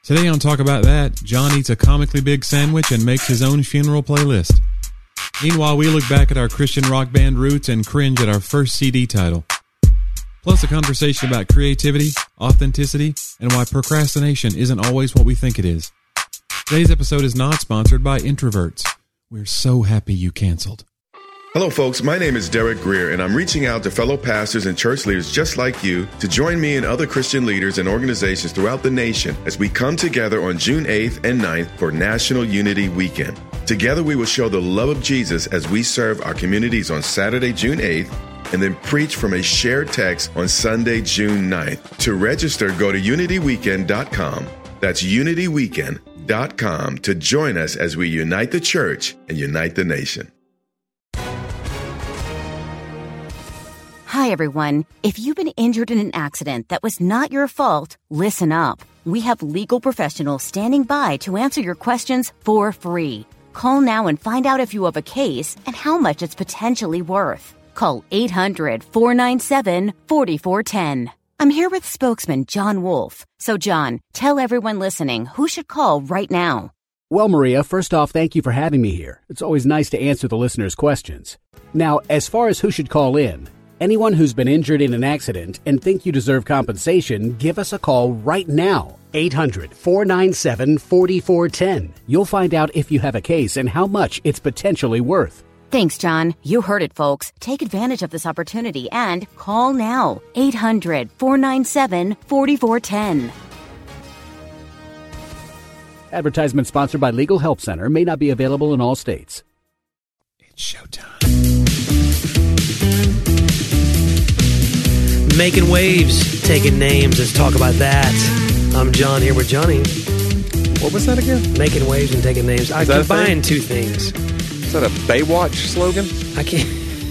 Today on Talk About That, John eats a comically big sandwich and makes his own funeral playlist. Meanwhile, we look back at our Christian rock band roots and cringe at our first CD title. Plus a conversation about creativity, authenticity, and why procrastination isn't always what we think it is. Today's episode is not sponsored by Introverts. We're so happy you canceled. Hello, folks. My name is Derek Greer, and I'm reaching out to fellow pastors and church leaders just like you to join me and other Christian leaders and organizations throughout the nation as we come together on June 8th and 9th for National Unity Weekend. Together, we will show the love of Jesus as we serve our communities on Saturday, June 8th, and then preach from a shared text on Sunday, June 9th. To register, go to unityweekend.com. That's unityweekend.com to join us as we unite the church and unite the nation. Hi, everyone. If you've been injured in an accident that was not your fault, listen up. We have legal professionals standing by to answer your questions for free. Call now and find out if you have a case and how much it's potentially worth. Call 800-497-4410. I'm here with spokesman John Wolf. So, John, tell everyone listening who should call right now. Well, Maria, first off, thank you for having me here. It's always nice to answer the listeners' questions. Now, as far as who should call in, anyone who's been injured in an accident and think you deserve compensation, give us a call right now. 800-497-4410. You'll find out if you have a case and how much it's potentially worth. Thanks, John. You heard it, folks. Take advantage of this opportunity and call now. 800-497-4410. Advertisement sponsored by Legal Help Center. May not be available in all states. It's showtime. Making waves, taking names. Let's talk about that. I'm John here with Johnny. What was that again? Making waves and taking names. I combined two things. Is that a Baywatch slogan? I can't.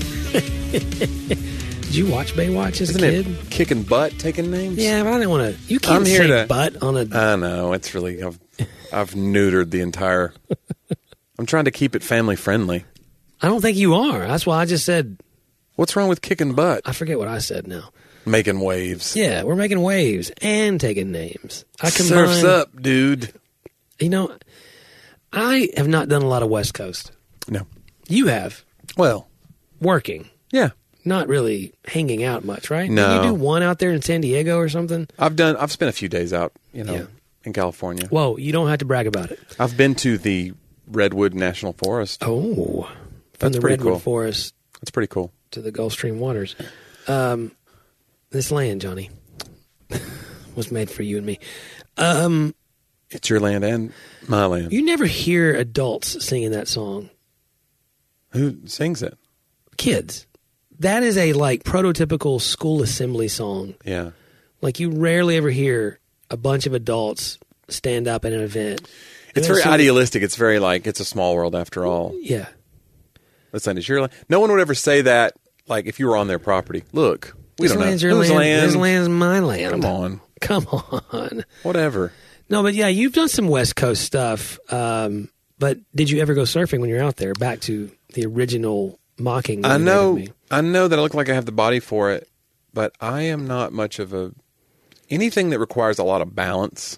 Did you watch Baywatch as a kid? It kicking butt, taking names? Yeah, but I don't want to. You can't say butt on a. I know. It's really. I've neutered the entire. I'm trying to keep it family friendly. I don't think you are. That's why I just said. What's wrong with kicking butt? I forget what I said now. Making waves. Yeah, we're making waves and taking names. Surf's up, dude. You know, I have not done a lot of West Coast. No. You have. Well. Working. Yeah. Not really hanging out much, right? No. Did you do one out there in San Diego or something? I've spent a few days out, in California. Whoa, you don't have to brag about it. I've been to the Redwood National Forest. Oh. From That's the pretty Redwood cool. Forest. That's pretty cool. To the Gulf Stream waters. This land, Johnny, was made for you and me. It's your land and my land. You never hear adults singing that song. Who sings it? Kids. That is a prototypical school assembly song. Yeah. You rarely ever hear a bunch of adults stand up at an event. It's very idealistic. It's very it's a small world after all. Yeah. That's not your land. No one would ever say that, if you were on their property. Look, we don't know. Whose land? This land's my land. Come on. Whatever. No, but yeah, you've done some West Coast stuff. But did you ever go surfing when you're out there? Back to the original mocking. I know that I look like I have the body for it, but I am not much of anything that requires a lot of balance.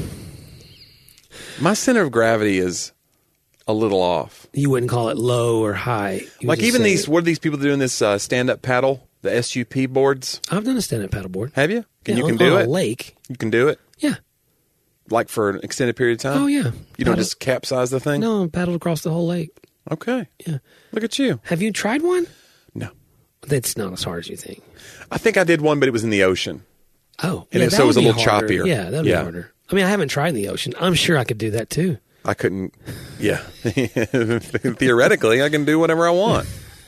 My center of gravity is a little off. You wouldn't call it low or high. What are these people doing this stand-up paddle, the SUP boards? I've done a stand-up paddle board. Have you? You can on do it? On a lake. You can do it? Yeah. For an extended period of time? Oh, yeah. You don't just capsize the thing? No, paddled across the whole lake. Okay. Yeah. Look at you. Have you tried one? No. That's not as hard as you think. I think I did one, but it was in the ocean. Oh. And so it was a little choppier. Yeah, that would be harder. I mean, I haven't tried in the ocean. I'm sure I could do that, too. I couldn't. Yeah. Theoretically, I can do whatever I want.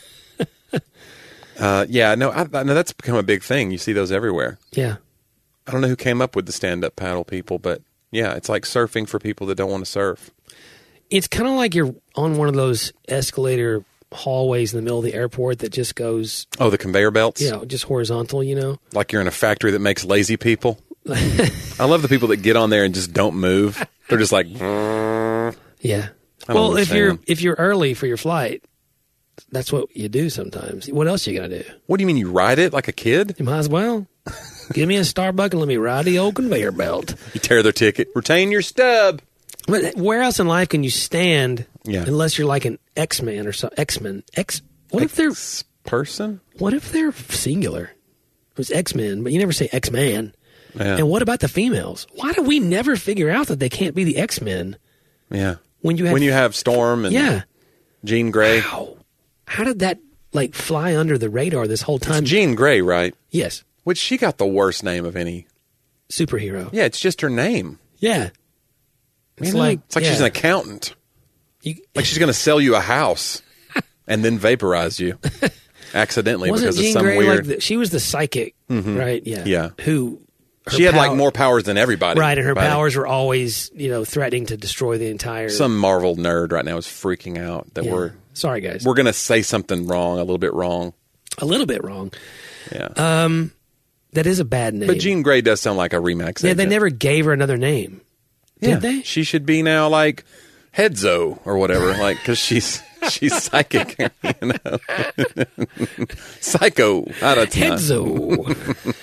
I know that's become a big thing. You see those everywhere. Yeah. I don't know who came up with the stand-up paddle people, but yeah, it's like surfing for people that don't want to surf. It's kind of like you're on one of those escalator hallways in the middle of the airport that just goes... Oh, the conveyor belts? Yeah, just horizontal, Like you're in a factory that makes lazy people. I love the people that get on there and just don't move. They're just like... Yeah. Well, if you're early for your flight, that's what you do sometimes. What else are you going to do? What do you mean, you ride it like a kid? You might as well. Give me a Starbucks and let me ride the old conveyor belt. You tear their ticket. Retain your stub. But where else in life can you stand Yeah. unless you're like an X-Man or so X-Men? What if they're Person? What if they're singular? It was X-Men, but you never say X-Man. Yeah. And what about the females? Why do we never figure out that they can't be the X-Men Yeah. when you have Storm and yeah? Jean Grey. How did that like fly under the radar this whole time? It's Jean Grey, right? Yes, Which she got the worst name of any. superhero. Yeah, it's just her name. Yeah, it's You know? like she's an accountant. Like she's going to sell you a house and then vaporize you accidentally wasn't because of Jean some Grey weird. like she was the psychic, right? Yeah, Yeah. Who She had like more powers than everybody. right, and her Right. powers were always threatening to destroy the entire. Some Marvel nerd right now is freaking out that Yeah. we're Sorry, guys, going to say something wrong, a little bit wrong. a little bit wrong. Yeah. That is a bad name. But Jean Grey does sound like a Remax. Yeah, they agent. never gave her another name. Yeah. Did they? She should be now like Hedzo or whatever, like because she's psychic, you know. Psycho. I don't know. Hedzo.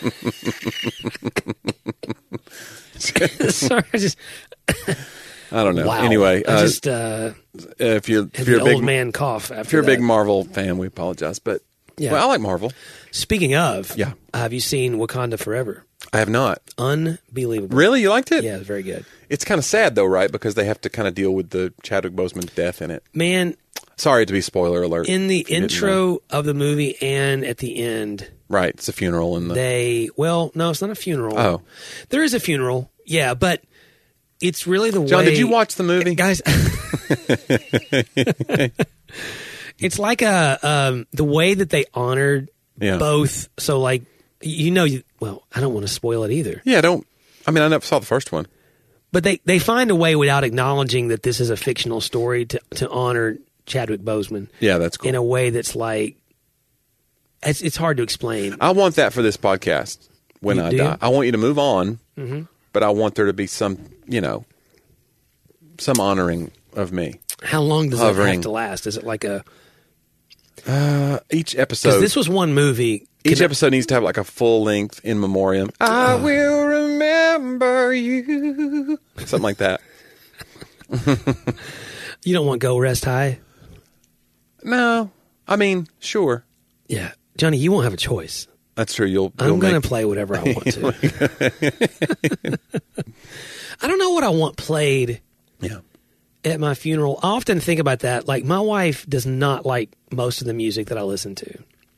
Sorry, I just I don't know. wow. Anyway, I just if you're had a the big old man cough. After if you're a that. big Marvel fan, we apologize, but Yeah. well, I like Marvel. Speaking of, Yeah. have you seen Wakanda Forever? I have not. Unbelievable. Really, you liked it? Yeah, it's very good. It's kind of sad though, right? Because they have to kind of deal with the Chadwick Boseman death in it. Man, Sorry to be spoiler alert. in the if you didn't know. intro of the movie and at the end, right? It's a funeral in the. no, it's not a funeral. Oh. There is a funeral, yeah, but it's really the way. John, did you watch the movie? Guys, it's like the way that they honored Yeah. both. So, like, well, I don't want to spoil it either. Yeah, don't. I mean, I never saw the first one. But they find a way without acknowledging that this is a fictional story to honor Chadwick Boseman. Yeah, that's cool. In a way that's like, it's hard to explain. I want that for this podcast when You I do? die. I want you to move on, but I want there to be some honoring of me. How long does it Hovering. have to last? Is it like a? Each Because episode. this was one movie. Each episode needs to have like a full length in memoriam. I will remember you. Something like that. You don't want Go Rest High? No, I mean, sure. Yeah. Johnny, you won't have a choice. That's true. You'll I'm going to make- play whatever I want to. I don't know what I want played Yeah. at my funeral. I often think about that. Like, my wife does not like most of the music that I listen to.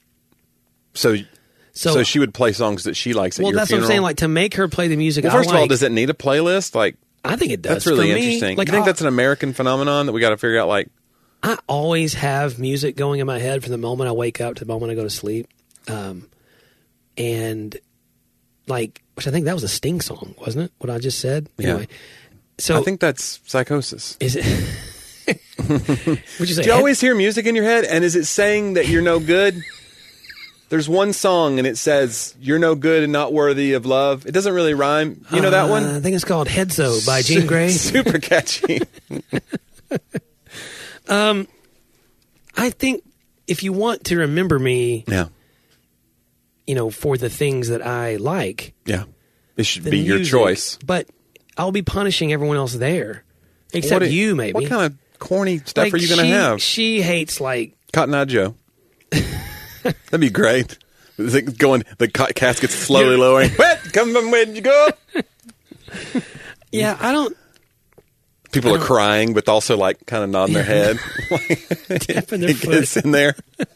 So she would play songs that she likes at well, your that's funeral? what I'm saying. Like, to make her play the music well, I first of all, like, does it need a playlist? Like, I think it does. that's really For me, interesting. Like, you think that's an American phenomenon that we got to figure out? Like, I always have music going in my head from the moment I wake up to the moment I go to sleep. And like, which I think that was a Sting song, wasn't it? What I just said? Yeah. Anyway, so I think that's psychosis. is it? Would you say? Do you always hear music in your head? And is it saying that you're no good? There's one song and it says, you're no good and not worthy of love. It doesn't really rhyme. You know that one? I think it's called Hedzo by Jean Grey. Super catchy. I think if you want to remember me, Yeah. For the things that I like, Yeah. It should the be your music, choice. But I'll be punishing everyone else there, except you, maybe. What kind of corny stuff Like, are you going to have? She hates like. Cotton Eye Joe. That'd be great. The casket's slowly lowering. What? Come on, where'd you go? Yeah, I don't. People are crying, but also like kind of nodding their head. Tapping their It gets foot. in there.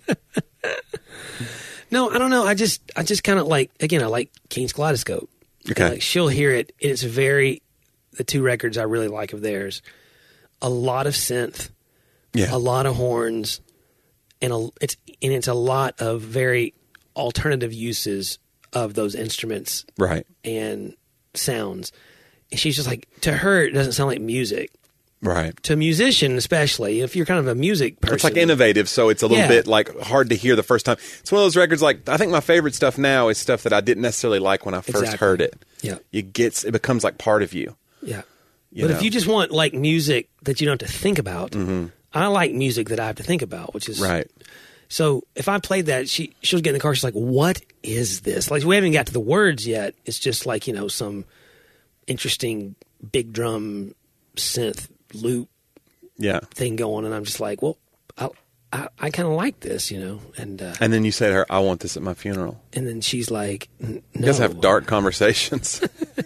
No, I don't know. I just kind of like, again, I like King's Kaleidoscope. Okay. Like, she'll hear it. And it's the two records I really like of theirs. A lot of synth, Yeah. a lot of horns, and it's a lot of very alternative uses of those instruments Right. and sounds. And she's just like, to her, it doesn't sound like music. Right. To a musician, especially, if you're kind of a music person. It's like innovative, so it's a little Yeah. bit like hard to hear the first time. It's one of those records. Like I think my favorite stuff now is stuff that I didn't necessarily like when I first Exactly. heard it. Yeah. It becomes like part of you. Yeah. You But know. if you just want like music that you don't have to think about, I like music that I have to think about, which is Right. So if I played that, she'll get in the car. She's like, "What is this?" Like we haven't got to the words yet. It's just like some interesting big drum synth loop thing going, and I'm just like, well, I kind of like this, And then you say to her, "I want this at my funeral." And then she's like, "No." You guys have dark conversations.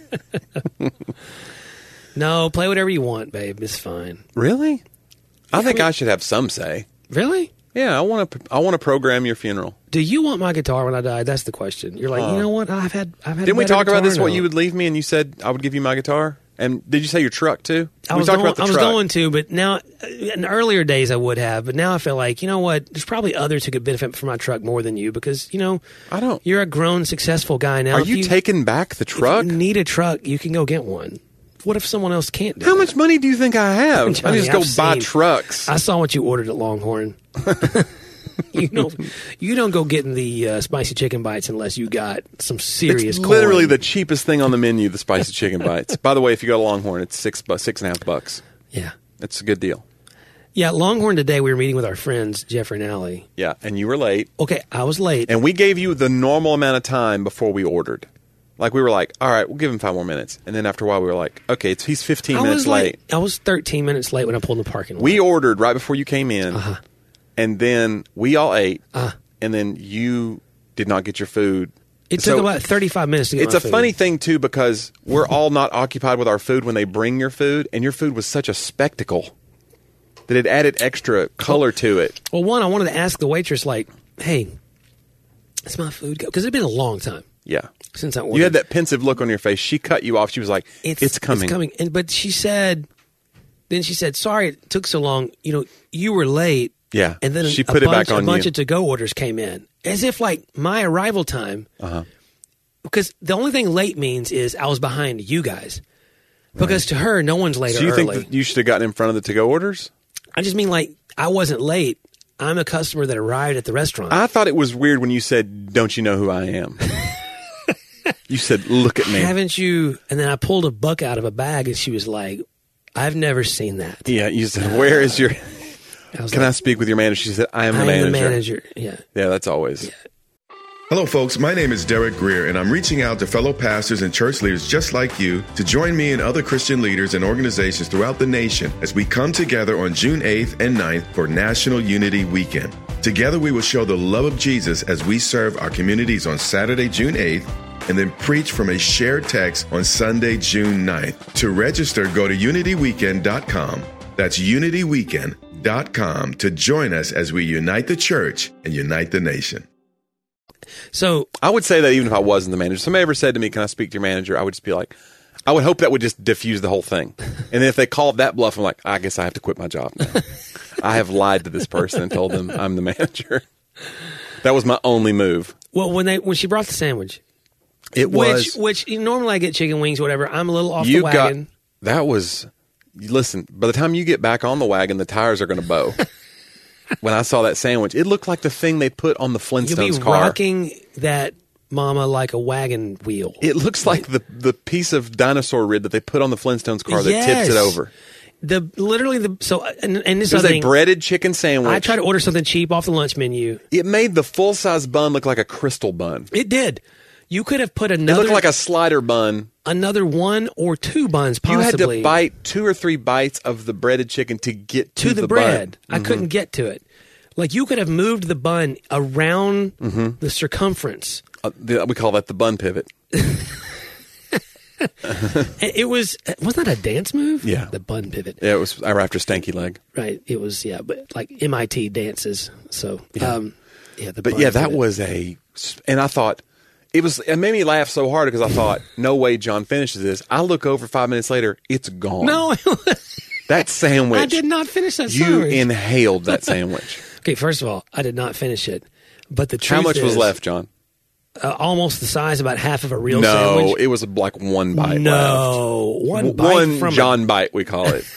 No, play whatever you want, babe. It's fine. Really? I think I should have some say. Really? Yeah, I want to program your funeral. Do you want my guitar when I die? That's the question. You're like, you know what? I've had. Didn't we talk about this? What you would leave me, and you said I would give you my guitar. And did you say your truck too? I was going to, but now in earlier days I would have, but now I feel like, you know what? There's probably others who could benefit from my truck more than you because I don't. You're a grown, successful guy now. Are you taking back the truck? If you need a truck, you can go get one. What if someone else can't do How much money do you think I have? Johnny, I just go buy trucks. I saw what you ordered at Longhorn. You don't go getting the spicy chicken bites unless you got some serious. It's literally the cheapest thing on the menu, the spicy chicken bites. By the way, if you go to Longhorn, it's $6.50. Yeah, it's a good deal. Yeah, Longhorn today. We were meeting with our friends Jeffrey and Allie. Yeah, and you were late. Okay, I was late, and we gave you the normal amount of time before we ordered. Like we were like, all right, we'll give him 5 more minutes, and then after a while we were like, okay, he's 15 minutes late. I was 13 minutes late when I pulled in the parking lot. We ordered right before you came in. And then we all ate, and then you did not get your food. It took about 35 minutes to get my food. It's a funny thing, too, because we're all not occupied with our food when they bring your food, and your food was such a spectacle that it added extra color to it. Well, one, I wanted to ask the waitress, like, hey, is my food go? Because it's been a long time. Yeah. Since I ordered. You had that pensive look on your face. She cut you off. She was like, it's coming. It's coming. But she said, sorry it took so long. You were late. Yeah, and then she put it back on a bunch of to-go orders came in. As if, like, my arrival time, because the only thing late means is I was behind you guys. Because to her, no one's late or early. So you think that you should have gotten in front of the to-go orders? I just mean, like, I wasn't late. I'm a customer that arrived at the restaurant. I thought it was weird when you said, don't you know who I am? You said, look at me. Haven't you? And then I pulled a buck out of a bag, and she was like, I've never seen that. Yeah, you said, where is your... Can I speak with your manager? She said, I am the manager. the manager, yeah. Yeah, that's always. Yeah. Hello, folks. My name is Derek Greer, and I'm reaching out to fellow pastors and church leaders just like you to join me and other Christian leaders and organizations throughout the nation as we come together on June 8th and 9th for National Unity Weekend. Together, we will show the love of Jesus as we serve our communities on Saturday, June 8th, and then preach from a shared text on Sunday, June 9th. To register, go to unityweekend.com. That's unityweekend.com to join us as we unite the church and unite the nation. So I would say that even if I wasn't the manager, if somebody ever said to me, can I speak to your manager? I would just be like, I would hope that would just diffuse the whole thing. And then if they called that bluff, I'm like, I guess I have to quit my job now. I have lied to this person and told them I'm the manager. That was my only move. Well, when she brought the sandwich, which normally I get chicken wings, whatever. I'm a little off the wagon. Listen, by the time you get back on the wagon, the tires are going to bow. When I saw that sandwich, it looked like the thing they put on the Flintstones car. You'll be rocking that mama like a wagon wheel. It looks like the piece of dinosaur rib that they put on the Flintstones car that tips it over. This it was a breaded chicken sandwich. I tried to order something cheap off the lunch menu. It made the full size bun look like a crystal bun. It did. You could have put another. It looked like a slider bun. Another 1 or 2 buns, possibly. You had to bite 2 or 3 bites of the breaded chicken to get to the bread. Bun. I couldn't get to it. Like, you could have moved the bun around the circumference. We call that the bun pivot. Wasn't that a dance move? Yeah. The bun pivot. Yeah, it was after Stanky Leg. Right. It was, but like MIT dances. So, that was and I thought, it made me laugh so hard because I thought, no way John finishes this. I look over 5 minutes later, it's gone. No, that sandwich. I did not finish that You sandwich. inhaled that sandwich. Okay, first of all, I did not finish it. But the truth How much was left, John? Almost the size, about half of a real sandwich. No, it was like 1 bite left. One bite One John bite, we call it.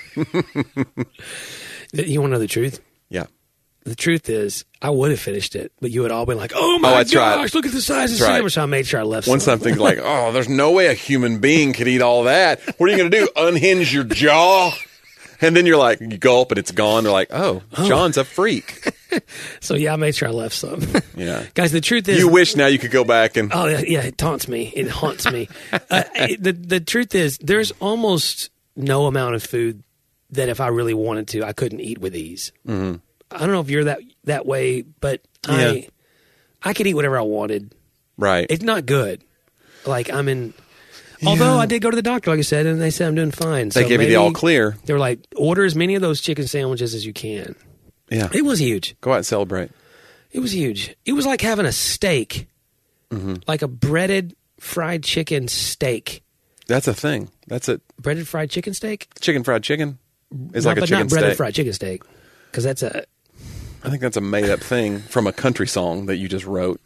You want to know the truth? Yeah. The truth is, I would have finished it, but you had all been like, oh my gosh, look at the size of the sandwich. So I made sure I left Once I'm thinking like, oh, there's no way a human being could eat all that. What are you going to do? Unhinge your jaw? And then you're like, you gulp and it's gone. They're like, oh, John's a freak. So yeah, I made sure I left some. Yeah. Guys, the truth is, You wish now you could go back and. oh yeah, it taunts me. It haunts me. The truth is, there's almost no amount of food that if I really wanted to, I couldn't eat with ease. Mm-hmm. I don't know if you're that way, but Yeah. I could eat whatever I wanted. Right. It's not good. Like I'm in. Although I did go to the doctor, like I said, and they said I'm doing fine. They So gave you the maybe all clear. They were like, order as many of those chicken sandwiches as you can. Yeah. It was huge. Go out and celebrate. It was huge. It was like having a steak, like a breaded fried chicken steak. That's a thing. That's a Breaded fried chicken steak? chicken fried chicken. Is No, like a but chicken not breaded steak. fried chicken steak. Because that's a. I think that's a made up thing from a country song that you just wrote.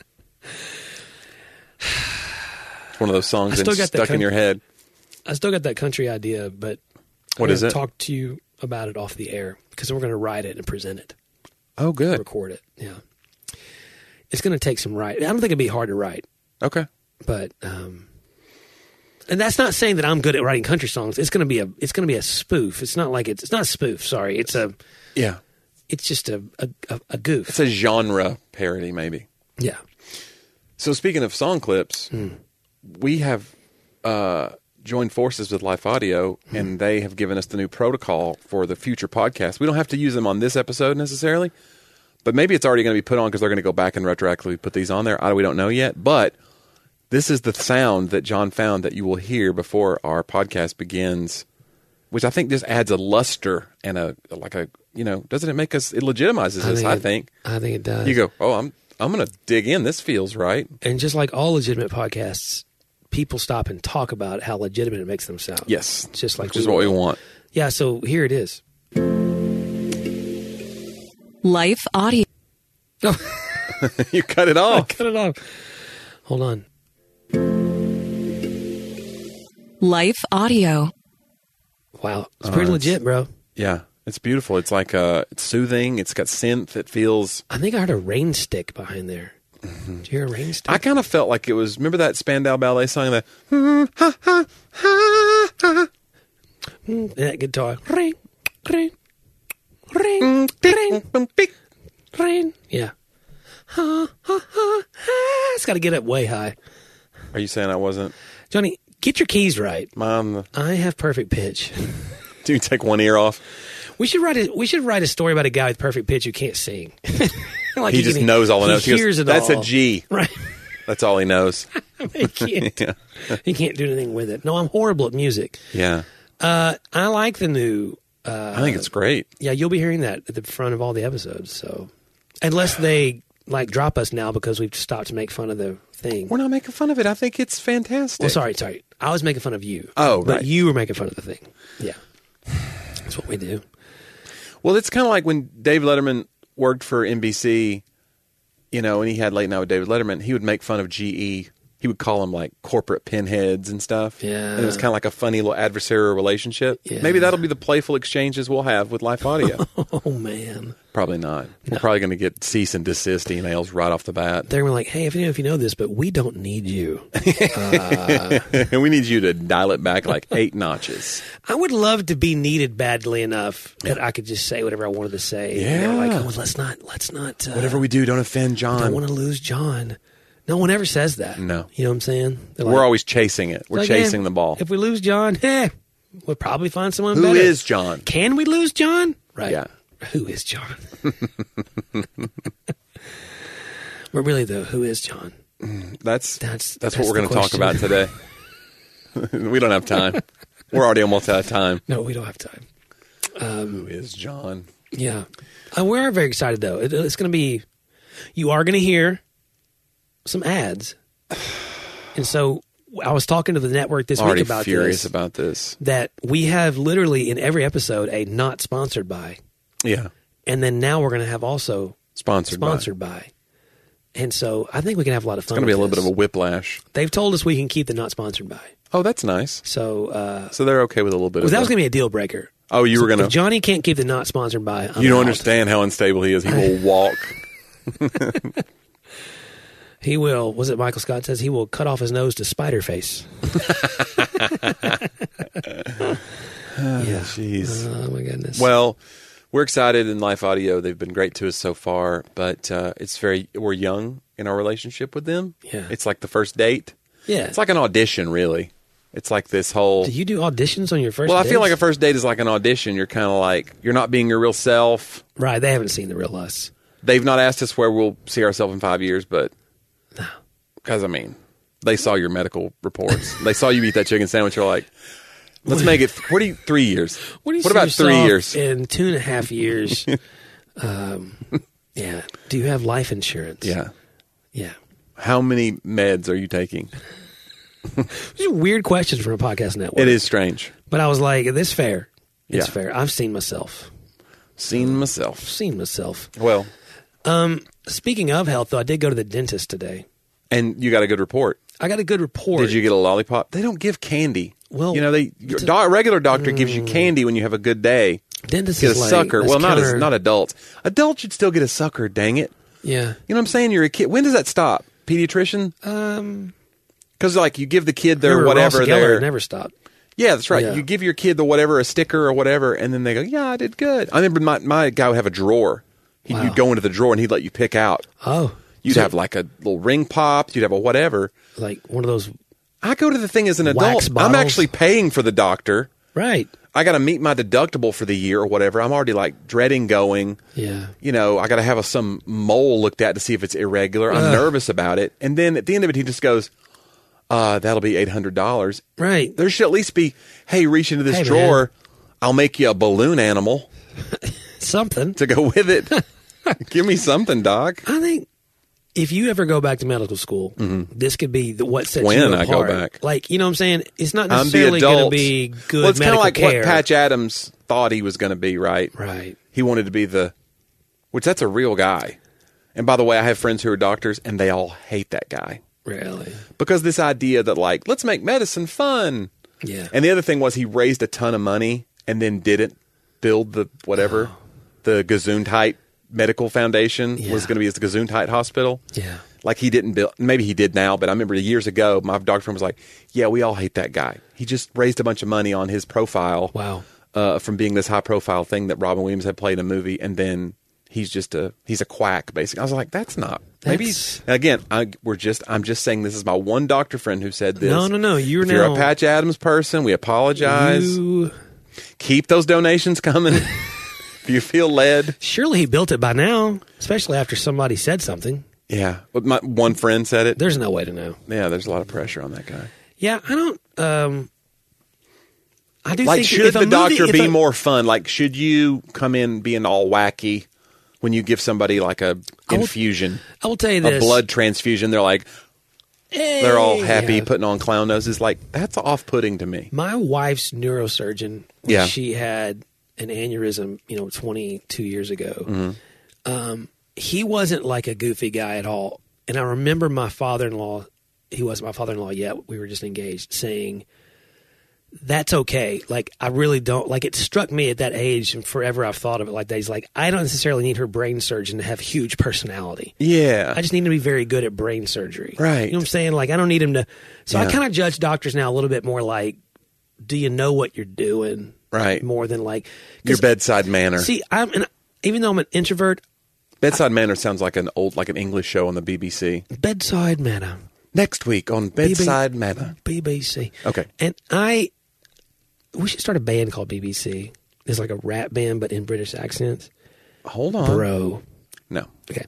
It's one of those songs I still that's got that stuck in your head. I still got that country idea, but What I'm is gonna it? Talk to you about it off the air because we're going to write it and present it, Oh, good. record it. Yeah, it's going to take some write. I don't think it'd be hard to write, Okay. but and that's not saying that I'm good at writing country songs. It's going to be a spoof. It's not like it's not a spoof. Sorry, it's Yeah. just a goof. It's a genre parody, maybe. Yeah. So speaking of song clips, we have joined forces with Life Audio, and they have given us the new protocol for the future podcast. We don't have to use them on this episode necessarily, but maybe it's already going to be put on because they're going to go back and retroactively put these on there. We don't know yet, but this is the sound that John found that you will hear before our podcast begins, which I think just adds a luster and doesn't it make us? It legitimizes us. I think it does. you go, oh, I'm going to dig in. This feels right. And just like all legitimate podcasts, people stop and talk about how legitimate it makes them sound. Yes, It's just like which is what we want. Yeah, so here it is. Life Audio. You cut it off. Cut it off. Hold on. Life Audio. Wow. It's pretty legit, bro. Yeah, it's beautiful. It's like it's soothing. It's got synth. It feels. I think I heard a rain stick behind there. Did you hear a rain stick? I kind of felt like it was. Remember that Spandau Ballet song? That That guitar. Rain, rain, rain, rain, rain. Yeah. Ha, ha, ha, ha. It's got to get up way high. Are you saying I wasn't? Johnny, get your keys right. Mom, I have perfect pitch. do you take one ear off? We should write a story about a guy with perfect pitch who can't sing. Like He just knows all the notes. He He goes, hears it that's all. a G. Right. That's all he knows. He can't. Yeah. He can't do anything with it. No, I'm horrible at music. Yeah. I like the new. I think it's great. Yeah, you'll be hearing that at the front of all the episodes. So, unless they like drop us now because we've stopped to make fun of the thing. We're not making fun of it. I think it's fantastic. Well, sorry. I was making fun of you. Oh, but right. you were making fun of the thing. Yeah, that's what we do. Well, it's kind of like when David Letterman worked for NBC, and he had Late Night with David Letterman. He would make fun of GE. He would call them like corporate pinheads and stuff. Yeah. And it was kind of like a funny little adversarial relationship. Yeah. Maybe that'll be the playful exchanges we'll have with Life Audio. Oh man, Probably not. We're probably going to get cease and desist emails right off the bat. they're gonna be like, hey, if you know this, but we don't need you. And we need you to dial it back like 8 notches. I would love to be needed badly enough that I could just say whatever I wanted to say. And they were like, oh, let's not. Whatever we do, don't offend John. Don't want to lose John. No one ever says that. No. You know what I'm saying? They're We're like- always chasing it. We're like, chasing the ball. If we lose John, we'll probably find someone Who better. is John? Can we lose John? Right. Yeah. Who is John? But really, though, who is John? That's That's what we're the going to talk question. about today. We don't have time. We're already almost out of time. No, we don't have time. Who is John? Yeah. We are very excited, though. It's going to be, you are going to hear some ads. And so I was talking to the network this Already week about furious this, about this. that we have literally in every episode a not sponsored by. Yeah. And then now we're going to have also Sponsored by. And so I think we can have a lot of fun. It's going to be a with little bit of this. a whiplash. They've told us we can keep the not sponsored by. Oh, that's nice. So So they're okay with a little bit of that was that. going to be a deal breaker. Oh, you were going If to... Johnny can't keep the not sponsored by, I'm You don't out. understand how unstable he is. He will walk. He will. Was it Michael Scott says he will cut off his nose to spider face? Yeah. Jeez. Oh my goodness. Well, We're excited in Life Audio. They've been great to us so far, but we're young in our relationship with them. Yeah. It's like the first date. Yeah. It's like an audition, really. It's like this whole... Do you do auditions on your first Well, I dates? feel like a first date is like an audition. You're kind of like, you're not being your real self. Right, they haven't seen the real us. They've not asked us where we'll see ourselves in 5 years, but... No. Because, I mean, they saw your medical reports. They saw you eat that chicken sandwich. You're like, let's make it... 3 years? What do you What see about 3 yourself years? in 2.5 years? Yeah. Do you have life insurance? Yeah. Yeah. How many meds are you taking? These are weird questions from a podcast network. It is strange. But I was like, this fair. It's Yeah. fair. I've seen myself. Seen myself. Well, Speaking of health, though, I did go to the dentist today. and you got a good report. I got a good report. Did you get a lollipop? They don't give candy. Well, you know, a regular doctor gives you candy when you have a good day. Dentist Get a is like, sucker. that's Well, counter- not adults. Adults should still get a sucker. Dang it! Yeah. You know what I'm saying? You're a kid. When does that stop? Pediatrician? Because like you give the kid their Remember whatever. Ross Geller Their never stopped. yeah, that's right. Yeah. You give your kid the whatever, a sticker or whatever, and then they go, "Yeah, I did good." I remember my guy would have a drawer. Wow. You'd go into the drawer and he'd let you pick out. Oh. You'd So, have like a little ring pop. You'd have a whatever. like one of those. I go to the thing as an Wax adult. bottles? I'm actually paying for the doctor. Right. I got to meet my deductible for the year or whatever. I'm already like dreading going. Yeah. You know, I got to have some mole looked at to see if it's irregular. I'm nervous about it. And then at the end of it, he just goes, that'll be $800. Right. There should at least be, hey, reach into this Hey, drawer. man. I'll make you a balloon animal Something. to go with it. Give me something, doc. I think if you ever go back to medical school, this could be what sets When you I apart. go back. Like, you know what I'm saying? It's not I'm the necessarily going to adult. be good Well, it's kind medical of like care. what Patch Adams thought he was going to be, right? Right. He wanted to be which that's a real guy. And by the way, I have friends who are doctors, and they all hate that guy. Really? Because this idea that, like, let's make medicine fun. Yeah. And the other thing was he raised a ton of money and then didn't build the whatever, the Gesundheit Medical Foundation Yeah. was going to be the Gesundheit Hospital. Yeah. Like he didn't build, maybe he did now, but I remember years ago, my doctor friend was like, yeah, we all hate that guy. He just raised a bunch of money on his profile. Wow. From being this high profile thing that Robin Williams had played in a movie. And then he's a quack, basically. I was like, that's not, maybe, That's- and again, I'm just saying this is my one doctor friend who said this. No. You're If you're now. a Patch Adams person, we apologize. You, Keep those donations coming. If you feel led. surely he built it by now, especially after somebody said something. Yeah. But my one friend said it. There's no way to know. Yeah, there's a lot of pressure on that guy. Yeah, I don't. I do Like, think should if a the movie- doctor if be a- more fun? Like, should you come in being all wacky when you give somebody like a will- infusion, I will tell you a this: blood transfusion? They're like, they're all happy Yeah. putting on clown noses. Like, that's off-putting to me. My wife's neurosurgeon, when Yeah. she had an aneurysm, 22 years ago. He wasn't like a goofy guy at all. And I remember my father-in-law, he wasn't my father-in-law yet, we were just engaged, saying, that's okay. Like, I really don't, like, it struck me at that age, and forever I've thought of it like that. He's like, I don't necessarily need her brain surgeon to have huge personality. Yeah. I just need him to be very good at brain surgery. Right. You know what I'm saying? Like, I don't need him to. So I Yeah. kind of judge doctors now a little bit more like, do you know what you're doing? Right. More than like. Your 'cause, bedside manner. See, even though I'm an introvert, Bedside Manner sounds like an English show on the BBC. bedside manner, Next week on Bedside Manner. BBC. Okay. And we should start a band called BBC. It's like a rap band, but in British accents. Hold on. Bro. No. Okay.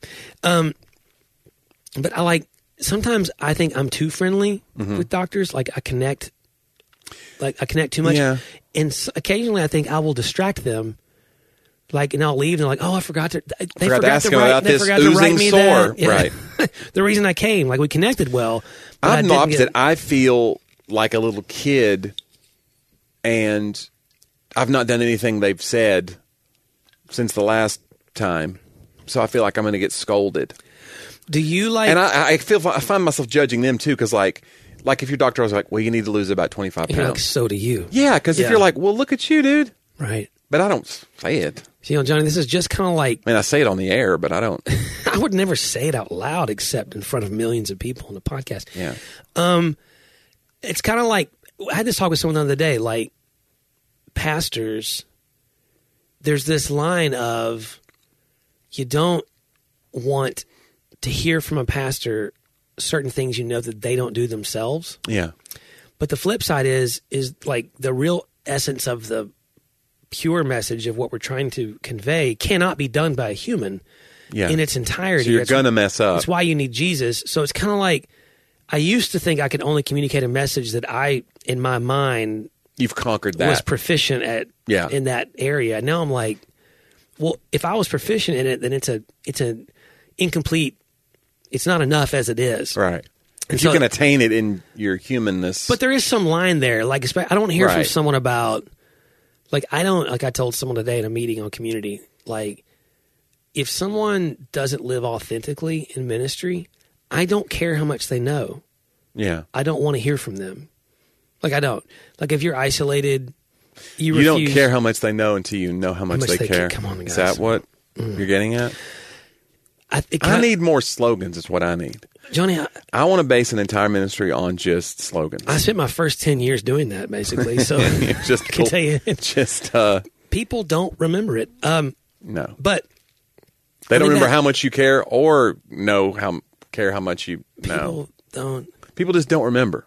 But sometimes I think I'm too friendly with doctors. Like I connect too much. Yeah. And occasionally I think I will distract them. Like, and I'll leave and they're like, oh, I forgot to, they Forgot to ask to him write, about they this forgot to write oozing me sore. that. Yeah. Right. The reason I came, like we connected well. but I I'm the didn't opposite. get- I feel like a little kid, and I've not done anything they've said since the last time. So I feel like I'm going to get scolded. Do you like, And I find myself judging them too, because like if your doctor was like, well, you need to lose about 25 you're like, pounds. so do you. Yeah, because if Yeah. you're like, well, look at you, dude. Right. But I don't say it. So, Johnny, this is just kind of like, I mean, I say it on the air, but I don't. I would never say it out loud except in front of millions of people on a podcast. Yeah. It's kind of like, I had this talk with someone the other day, like pastors there's this line of you don't want to hear from a pastor certain things you know that they don't do themselves. Yeah. But the flip side is like the real essence of the pure message of what we're trying to convey cannot be done by a human in its entirety. So you're going to mess up. That's why you need Jesus. So it's kind of like I used to think I could only communicate a message that I, in my mind, you've conquered that. Was proficient at in that area. Now I'm like, well, if I was proficient in it, then it's an incomplete. It's not enough as it is. Right. Because you can attain it in your humanness. But there is some line there. Like, I don't hear from someone about, like, I told someone today in a meeting on Community, like, if someone doesn't live authentically in ministry, I don't care how much they know. Yeah. I don't want to hear from them. Like, I don't. Like, if you're isolated, you refuse. Don't care how much they know until you know how much they care. Come on, guys. Is that what you're getting at? I need more slogans is what I need. Johnny, I want to base an entire ministry on just slogans. I spent my first 10 years doing that, basically. So just I can tell you. Just people don't remember it. No. But they don't remember how much you care or care how much you know. People don't. People just don't remember.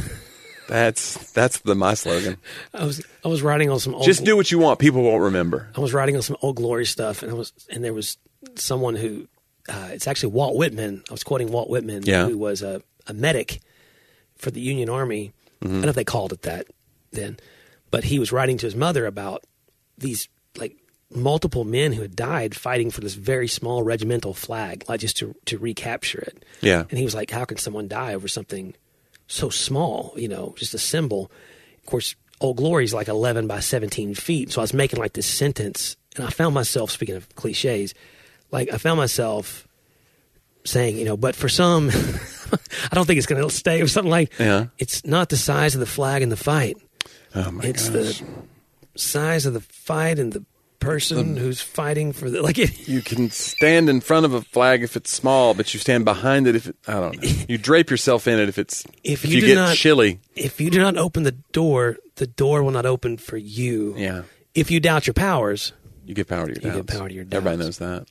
That's my slogan. I was writing on some old just do what you want. People won't remember. I was writing on some Old Glory stuff, and there was someone who it's actually Walt Whitman. I was quoting Walt Whitman, who was a medic for the Union Army. I don't know if they called it that then, but he was writing to his mother about these like multiple men who had died fighting for this very small regimental flag, like just to recapture it. Yeah, and he was like, "How can someone die over something so small, just a symbol?" Of course, Old Glory is like 11 by 17 feet. So I was making like this sentence, and I found myself, speaking of cliches, like I found myself saying, but for some, I don't think it's going to stay, or something like, it's not the size of the flag in the fight. Oh my It's the size of the fight and the person who's fighting for the, you can stand in front of a flag if it's small, but you stand behind it if I don't know. You drape yourself in it if you get chilly. If you do not open the door will not open for you. Yeah. If you doubt your powers, you get power to your doubts. You get power to your doubts. Everybody knows that.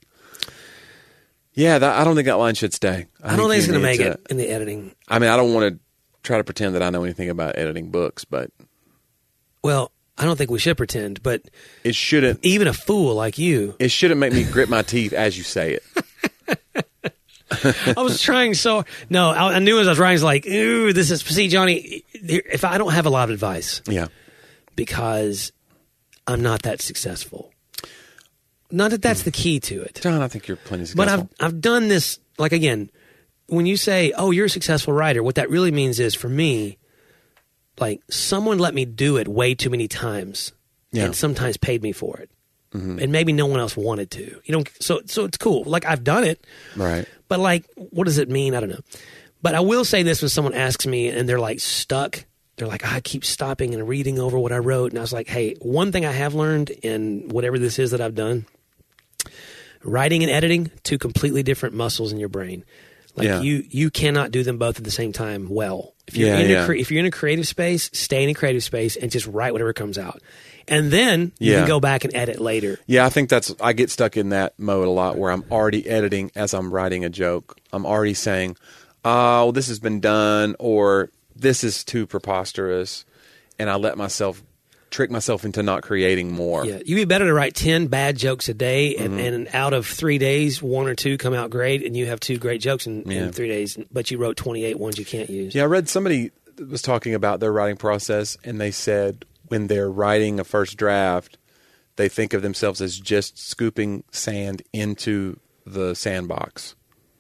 Yeah, I don't think that line should stay. I don't think it's going to make it in the editing. I mean, I don't want to try to pretend that I know anything about editing books, but well, I don't think we should pretend, but it shouldn't. Even a fool like you, it shouldn't make me grit my teeth as you say it. I was trying no, I knew as I was writing, I was like, ooh, this is, see, Johnny, if I don't have a lot of advice, because I'm not that successful. Not that that's the key to it. John, I think you're plenty successful. But I've done this, like, again, when you say, oh, you're a successful writer, what that really means is, for me, like, someone let me do it way too many times and sometimes paid me for it. Mm-hmm. And maybe no one else wanted to. So it's cool. Like, I've done it. Right. But, like, what does it mean? I don't know. But I will say this when someone asks me and they're, like, stuck. They're like, I keep stopping and reading over what I wrote. And I was like, hey, one thing I have learned in whatever this is that I've done, writing and editing, two completely different muscles in your brain. Like, you cannot do them both at the same time well. If you're in a creative space, stay in a creative space and just write whatever comes out. And then you can go back and edit later. Yeah, I think I get stuck in that mode a lot where I'm already editing as I'm writing a joke. I'm already saying, oh, this has been done, or this is too preposterous. And I let myself trick myself into not creating more. Yeah, you'd be better to write 10 bad jokes a day, and out of 3 days, 1 or 2 come out great, and you have 2 great jokes in 3 days, but you wrote 28 ones you can't use. Yeah, I read somebody was talking about their writing process, and they said when they're writing a first draft, they think of themselves as just scooping sand into the sandbox,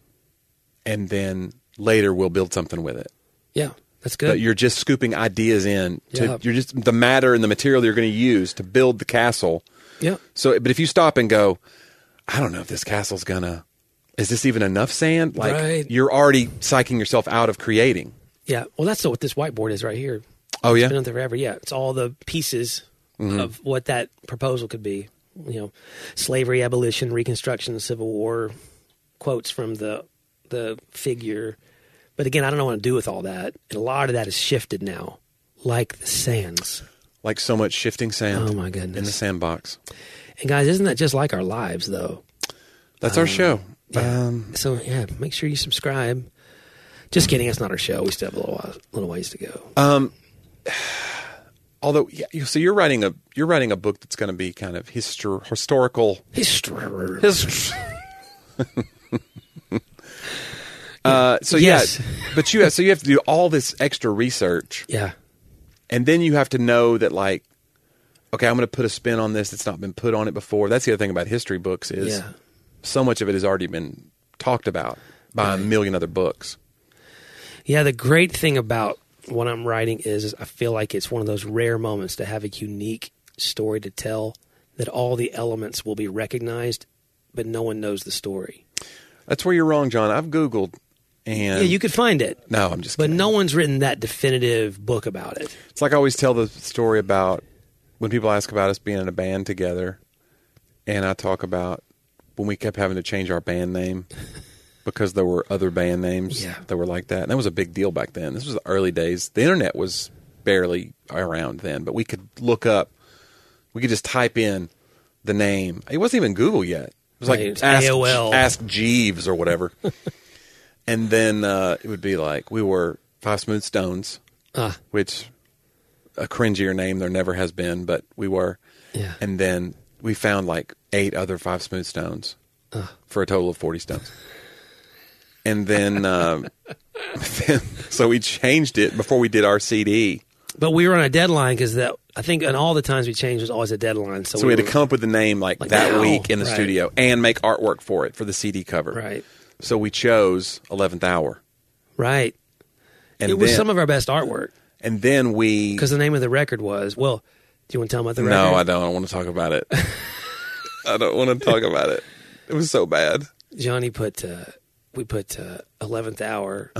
and then later we'll build something with it. Yeah. That's good. But you're just scooping ideas in. You're just the matter and the material you're going to use to build the castle. Yeah. So, but if you stop and go, I don't know if this castle's is this even enough sand? Like, you're already psyching yourself out of creating. Yeah. Well, that's what this whiteboard is right here. Oh, yeah? It's been on there forever. Yeah. It's all the pieces of what that proposal could be. Slavery, abolition, Reconstruction, the Civil War, quotes from the figure. But again, I don't know what to do with all that. And a lot of that is shifted now, like the sands. Like so much shifting sand. Oh, my goodness. In the sandbox. And guys, isn't that just like our lives, though? That's our show. Yeah. So, yeah, make sure you subscribe. Just kidding. It's not our show. We still have a little ways to go. Although, yeah, so you're writing a book that's going to be kind of historical. So Yes. yeah, but you have to do all this extra research, Yeah. and then you have to know that, like, okay, I'm going to put a spin on this that's not been put on it before. That's the other thing about history books is so much of it has already been talked about by a million other books. Yeah, the great thing about what I'm writing is I feel like it's one of those rare moments to have a unique story to tell that all the elements will be recognized, but no one knows the story. That's where you're wrong, John. I've Googled, and Yeah, you could find it. no, I'm just But kidding. no one's written that definitive book about it. It's like I always tell the story about when people ask about us being in a band together, and I talk about when we kept having to change our band name because there were other band names that were like that. And that was a big deal back then. This was the early days. The internet was barely around then, but we could look up, we could just type in the name. It wasn't even Google yet. It was like Right, AOL. Ask Jeeves or whatever. And then it would be like, we were Five Smooth Stones, which a cringier name there never has been, but we were. Yeah. And then we found like 8 other Five Smooth Stones for a total of 40 Stones. And then, so we changed it before we did our CD. But we were on a deadline because I think in all the times we changed was always a deadline. So we had to come up with the name like that now. week in the Right. studio and make artwork for it for the CD cover. Right. So we chose 11th Hour. Right. And It was then, some of our best artwork and then we. because the name of the record was, well, do you want to tell them about the record? No, I don't. I don't want to talk about it. I don't want to talk about it. It was so bad. Johnny we put 11th Hour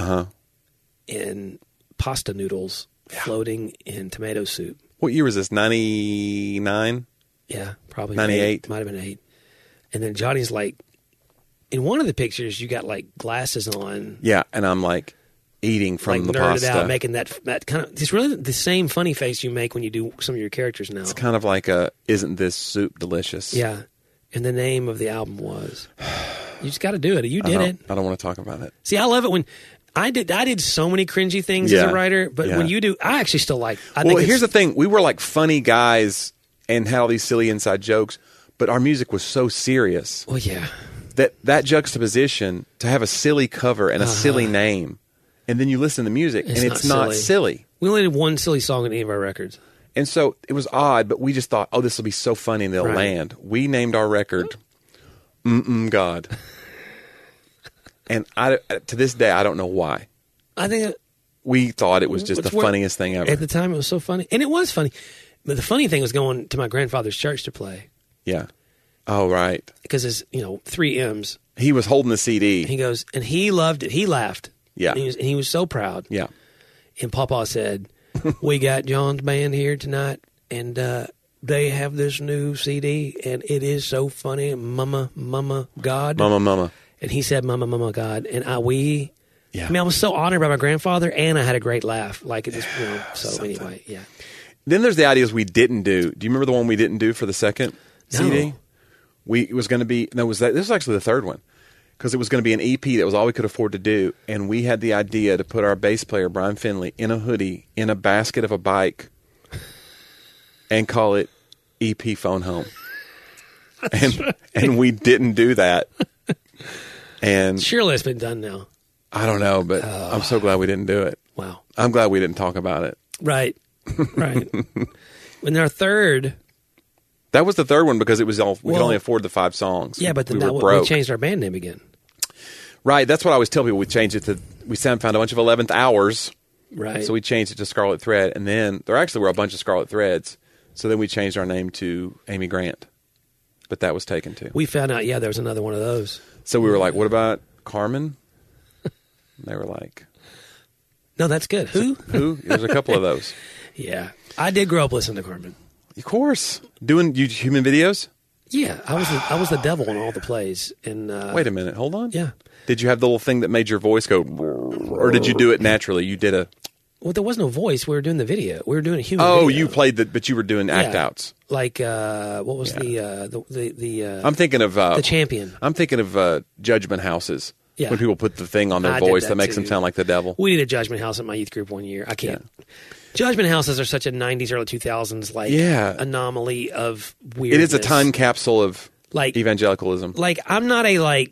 in pasta noodles floating in tomato soup. What year was this? 99? Yeah, probably 98. Might have been 8. And then Johnny's like, in one of the pictures, you got like glasses on, Yeah, and I'm like eating from like the nerded pasta. out, making that kind of. It's really the same funny face you make when you do some of your characters now. It's kind of like isn't this soup delicious? Yeah, and the name of the album was. You just got to do it. You did it. I don't want to talk about it. See, I love it when I did so many cringy things as Yeah. a writer, but Yeah. when you do, I actually still like. Well, here's the thing: we were like funny guys and had all these silly inside jokes, but our music was so serious Well, yeah, that juxtaposition to have a silly cover and a silly name, and then you listen to the music and it's not silly. We only did one silly song on any of our records. And so it was odd, but we just thought, oh, this will be so funny and they'll Right. land. We named our record God. And to this day, I don't know why. I think We thought it was just It's the where- funniest thing ever. at the time it was so funny, and it was funny. But the funny thing was going to my grandfather's church to play Yeah. Oh, right. because it's 3 M's. He was holding the CD. He goes and he loved it. He laughed. Yeah. and he was so proud. Yeah. And Papa said, "We got John's band here tonight, and they have this new CD, and it is so funny, Mama, God." Mama. And he said, Mama, God. And I Yeah. mean, I was so honored by my grandfather, and I had a great laugh. Like, it just, so anyway, yeah. Then there's the ideas we didn't do. Do you remember the one we didn't do for the second No. CD? It was going to be, this was actually the third one, because it was going to be an EP that was all we could afford to do. And we had the idea to put our bass player, Brian Finley, in a hoodie, in a basket of a bike, and call it EP Phone Home. And we didn't do that. And Surely it's been done now. I don't know, but I'm so glad we didn't do it. Wow. I'm glad we didn't talk about it. Right. When our third, That was the third one because it was all we could Well, only afford the 5 songs. yeah, but then we were we broke. changed our band name again. Right, that's what I always tell people. We changed it to found a bunch of 11th Hours, Right. so we changed it to Scarlet Thread, and then there actually were a bunch of Scarlet Threads. So then we changed our name to Amy Grant, but that was taken too. We found out, there was another one of those. So we were like, "What about Carmen?" And they were like, No, that's good. Who? "Who?" There's a couple of those. Yeah. I did grow up listening to Carmen. Of course, doing human videos. Yeah. I was the devil in all the plays. And Wait a minute, hold on. Yeah. Did you have the little thing that made your voice go, or did you do it naturally? You did a. Well, there was no voice. We were doing the video. We were doing a human. Oh, video. you played but you were doing act outs. Like what was the I'm thinking of the champion. I'm thinking of judgment houses. Yeah. When people put the thing on their I did voice that that makes too. them sound like the devil. We did a Judgment House at my youth group one year. I can't. Judgment houses are such a 90s, early 2000s anomaly of weirdness. It is a time capsule of evangelicalism. Like, I'm not a I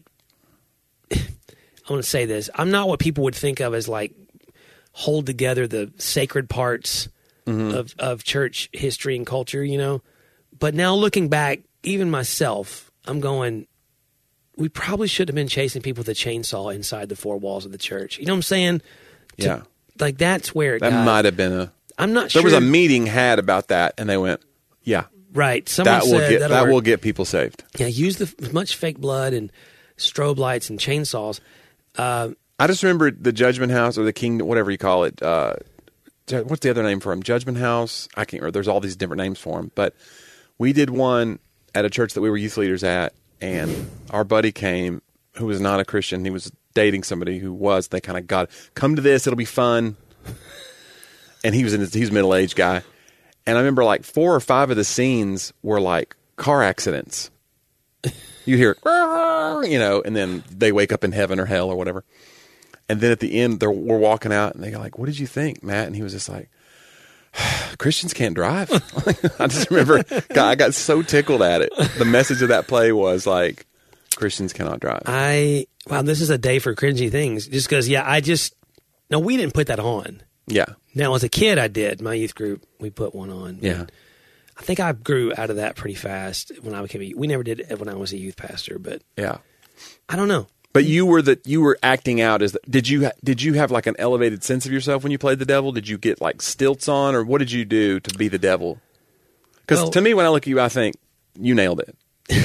want to say this. I'm not what people would think of as like hold together the sacred parts of church history and culture, you know. But now looking back, even myself, I'm going, we probably should have been chasing people with a chainsaw inside the four walls of the church. You know what I'm saying? Yeah. Like, that's where it that got. might have been I'm not sure. There was a meeting had about that, and they went, yeah. Right. Someone said that will get people saved. Yeah, use as much fake blood and strobe lights and chainsaws. I just remember the Judgment House or the King, whatever you call it. What's the other name for him? Judgment House? I can't remember. There's all these different names for him. But we did one at a church that we were youth leaders at, and our buddy came who was not a Christian. He was dating somebody who was. They kind of got, come to this, it'll be fun. And he was a middle-aged guy. And I remember like 4 or 5 of the scenes were like car accidents. You hear, you know, and then they wake up in heaven or hell or whatever. And then at the end, we're walking out, and they go like, "What did you think, Matt?" And he was just like, "Christians can't drive." I just remember, I got so tickled at it. The message of that play was like, Christians cannot drive. Wow, this is a day for cringy things. Just because, no, we didn't put that on. Yeah. Now, as a kid, I did. My youth group, we put one on. Yeah. I think I grew out of that pretty fast when I became we never did it when I was a youth pastor, but yeah, I don't know. But you were acting out as did you have like an elevated sense of yourself when you played the devil? Did you get like stilts on, or what did you do to be the devil? Because to me, when I look at you, I think you nailed it.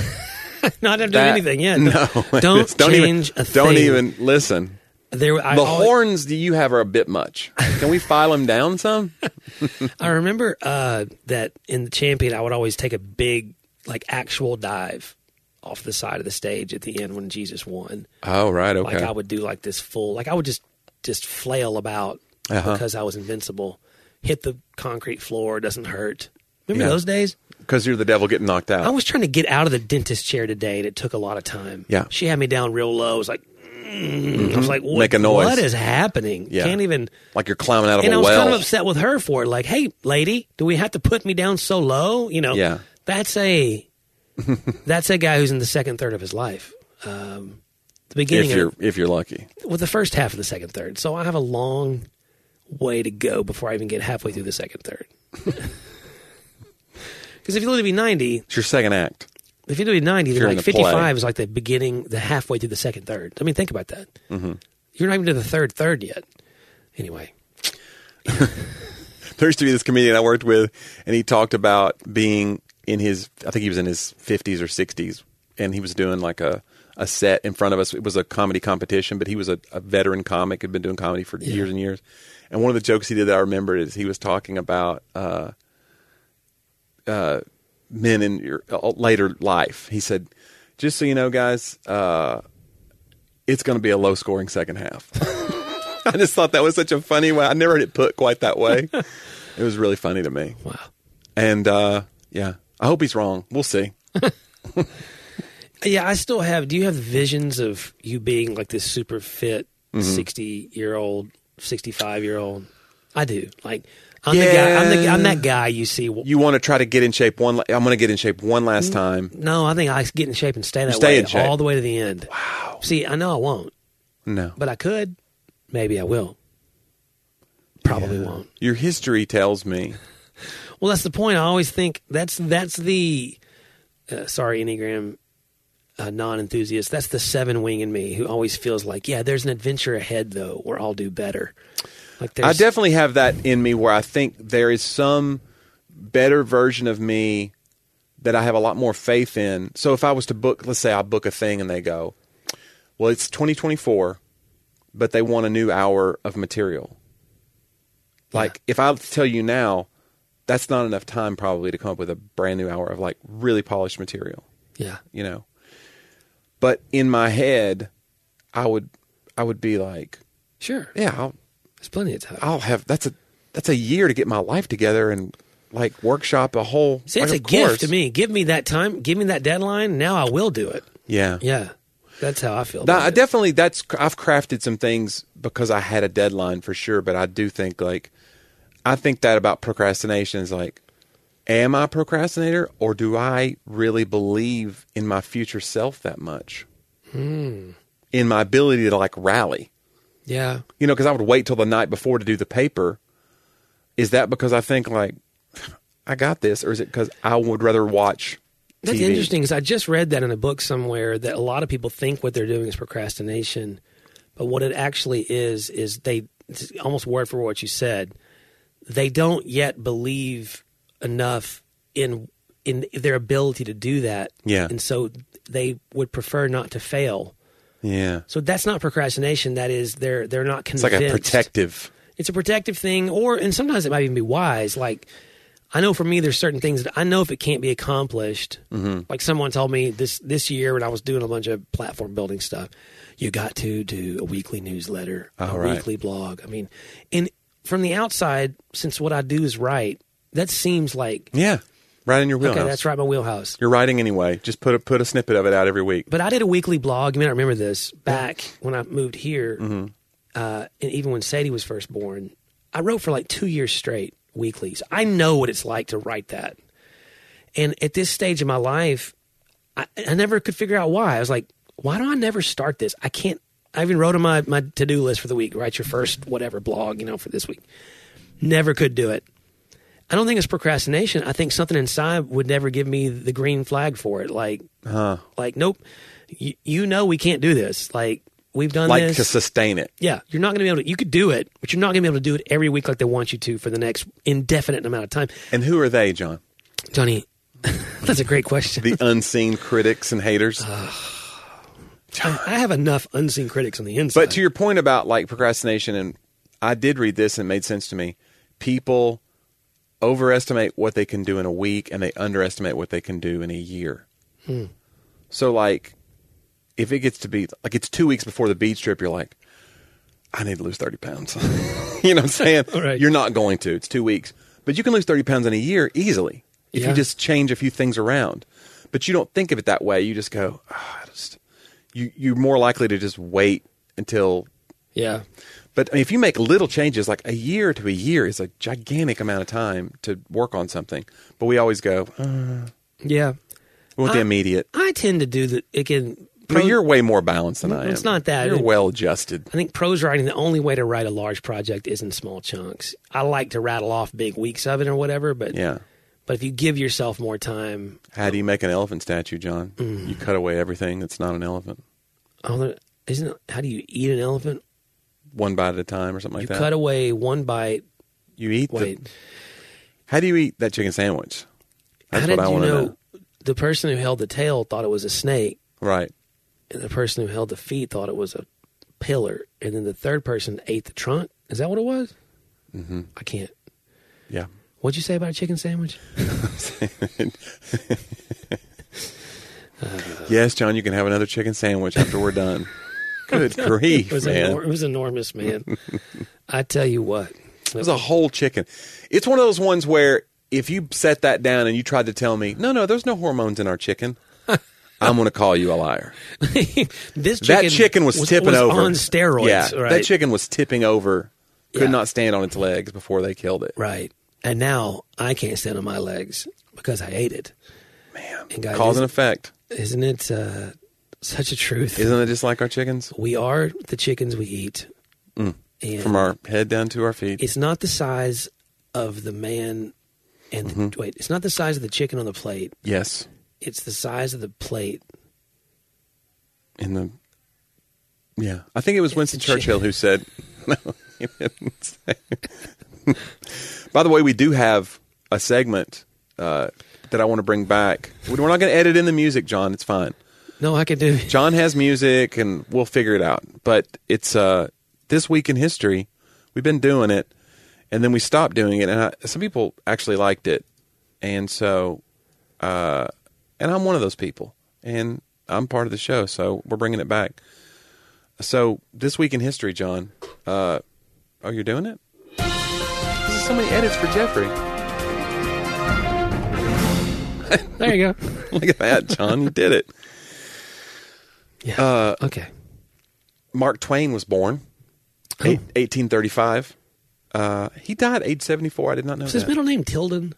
Not doing anything yet. No, don't change a thing. Don't even listen. The horns that you have are a bit much. Can we file them down some? I remember that in the champion, I would always take a big, like, actual dive off the side of the stage at the end when Jesus won. Oh, right, okay. Like, I would do like this full, like I would just flail about because I was invincible. Hit the concrete floor, doesn't hurt. Remember those days? Because you're the devil getting knocked out. I was trying to get out of the dentist chair today, and it took a lot of time. Yeah. She had me down real low. It was like, I was like, make a noise. What is happening? Yeah. Can't even. Like you're climbing out of a well. And I was kind of upset with her for it. Like, hey, lady, do we have to put me down so low? You know, that's a guy who's in the second third of his life. The beginning, if you're lucky. Well, the first half of the second third. So I have a long way to go before I even get halfway through the second third. Because if you live to be 90, it's your second act. If you do 90, then like the 55 play. is like the beginning, the halfway through the second third. I mean, think about that. Mm-hmm. You're not even to the third yet. Anyway. There used to be this comedian I worked with, and he talked about being I think he was in his 50s or 60s, and he was doing like a set in front of us. It was a comedy competition, but he was a veteran comic, had been doing comedy for years and years. And one of the jokes he did that I remember is he was talking about men in your later life. He said, just so you know, guys, it's going to be a low-scoring second half. I just thought that was such a funny way. I never heard it put quite that way. It was really funny to me. Wow. And, I hope he's wrong. We'll see. Yeah, I still have. Do you have visions of you being like this super fit 60-year-old, 65-year-old? I do. Like, I'm the guy. I'm that guy you see. You want to try to get in shape I'm going to get in shape one last time. No, I think I get in shape and stay that way all the way to the end. Wow. See, I know I won't. No. But I could. Maybe I will. Probably won't. Your history tells me. Well, that's the point. I always think that's the Enneagram non-enthusiast. That's the 7 wing in me who always feels like, there's an adventure ahead though, where I'll do better. Like I definitely have that in me where I think there is some better version of me that I have a lot more faith in. So if I was to book, let's say I book a thing and they go, well, it's 2024, but they want a new hour of material. Like if I tell you now, that's not enough time probably to come up with a brand new hour of like really polished material. Yeah. You know, but in my head, I would be like, sure. Yeah, There's plenty of time. I'll have that's a year to get my life together and like workshop a whole. See, it's like, a of course. gift to me. Give me that time. Give me that deadline. Now I will do it. Yeah. Yeah. That's how I feel. No, about I it. definitely I've crafted some things because I had a deadline for sure, but I do think I think that about procrastination is like, am I a procrastinator or do I really believe in my future self that much? In my ability to like rally. Yeah. You know, because I would wait till the night before to do the paper. Is that because I think like, I got this, or is it because I would rather watch That's TV? interesting because I just read that in a book somewhere that a lot of people think what they're doing is procrastination, but what it actually is they, it's almost word for what you said, they don't yet believe enough in their ability to do that. Yeah. And so they would prefer not to fail. Yeah. So that's not procrastination. That is they're not It's convinced. like a protective. It's a protective thing, and sometimes it might even be wise. Like, I know for me, there's certain things that I know if it can't be accomplished. Like someone told me this year when I was doing a bunch of platform building stuff, you got to do a weekly newsletter, weekly blog. I mean, and from the outside, since what I do is right, that seems like Right in your wheelhouse. okay, that's right, my wheelhouse. You're writing anyway. Just put a snippet of it out every week. But I did a weekly blog. You may not remember this back when I moved here, and even when Sadie was first born, I wrote for like 2 years straight. Weeklies. I know what it's like to write that. And at this stage of my life, I never could figure out why. I was like, why do I never start this? I can't. I even wrote on my to-do list for the week, write your first whatever blog, for this week. Never could do it. I don't think it's procrastination. I think something inside would never give me the green flag for it. Like nope, we can't do this. Like, we've done like this. to sustain it. Yeah, you're not going to be able to. You could do it, but you're not going to be able to do it every week like they want you to for the next indefinite amount of time. And who are they, John? Johnny, that's a great question. The unseen critics and haters. I have enough unseen critics on the inside. But to your point about like procrastination, and I did read this and it made sense to me. People overestimate what they can do in a week and they underestimate what they can do in a year. So like, if it gets to be like it's 2 weeks before the beach trip, you're like, I need to lose 30 pounds. You know what I'm saying? Right. You're not going to. It's 2 weeks. But you can lose 30 pounds in a year easily if you just change a few things around. But you don't think of it that way. You just go, you're more likely to just wait until. Yeah. But I mean, if you make little changes, like a year to a year is a gigantic amount of time to work on something. But we always go, Yeah. we want the immediate. I tend to do that. Again, But you're way more balanced than I am. It's not that. You're well adjusted. I think prose writing, the only way to write a large project is in small chunks. I like to rattle off big weeks of it or whatever, but but if you give yourself more time. How do you make an elephant statue, John? You cut away everything that's not an elephant. Oh, isn't it? How do you eat an elephant? One bite at a time or something like that. You cut away one bite. You eat how do you eat that chicken sandwich? That's How what did I you want to know? The person who held the tail thought it was a snake. Right. And the person who held the feet thought it was a pillar. And then the third person ate the trunk. Is that what it was? Mm-hmm. I can't. Yeah. What'd you say about a chicken sandwich? Yes, John, you can have another chicken sandwich after we're done. Good grief, man. It was enormous, man. I tell you what. It was a whole chicken. It's one of those ones where if you set that down and you tried to tell me, no, there's no hormones in our chicken, I'm going to call you a liar. That chicken was tipping over. On steroids. Yeah, right? that chicken was tipping over. Could not stand on its legs before they killed it. Right. And now I can't stand on my legs because I ate it. Man, And guys, cause and effect. Isn't it such a truth? Isn't it just like our chickens? We are the chickens we eat. And From our head down to our feet. it's not the size of the man and wait, it's not the size of the chicken on the plate. Yes. It's the size of the plate. Yeah. I think it was Winston Churchill who said, no, he didn't say. By the way, we do have a segment that I want to bring back. We're not going to edit in the music, John. It's fine. No, I can do it. John has music, and we'll figure it out. But it's This Week in History. We've been doing it, and then we stopped doing it. And some people actually liked it. And so, and I'm one of those people. And I'm part of the show, so we're bringing it back. So, This Week in History, John, Oh, you're doing it? There's so many edits for Jeffrey. There you go. Look at that, John. You did it. Yeah. Okay. Mark Twain was born 1835. He died age 74. I did not know Was that. his middle name Tilden?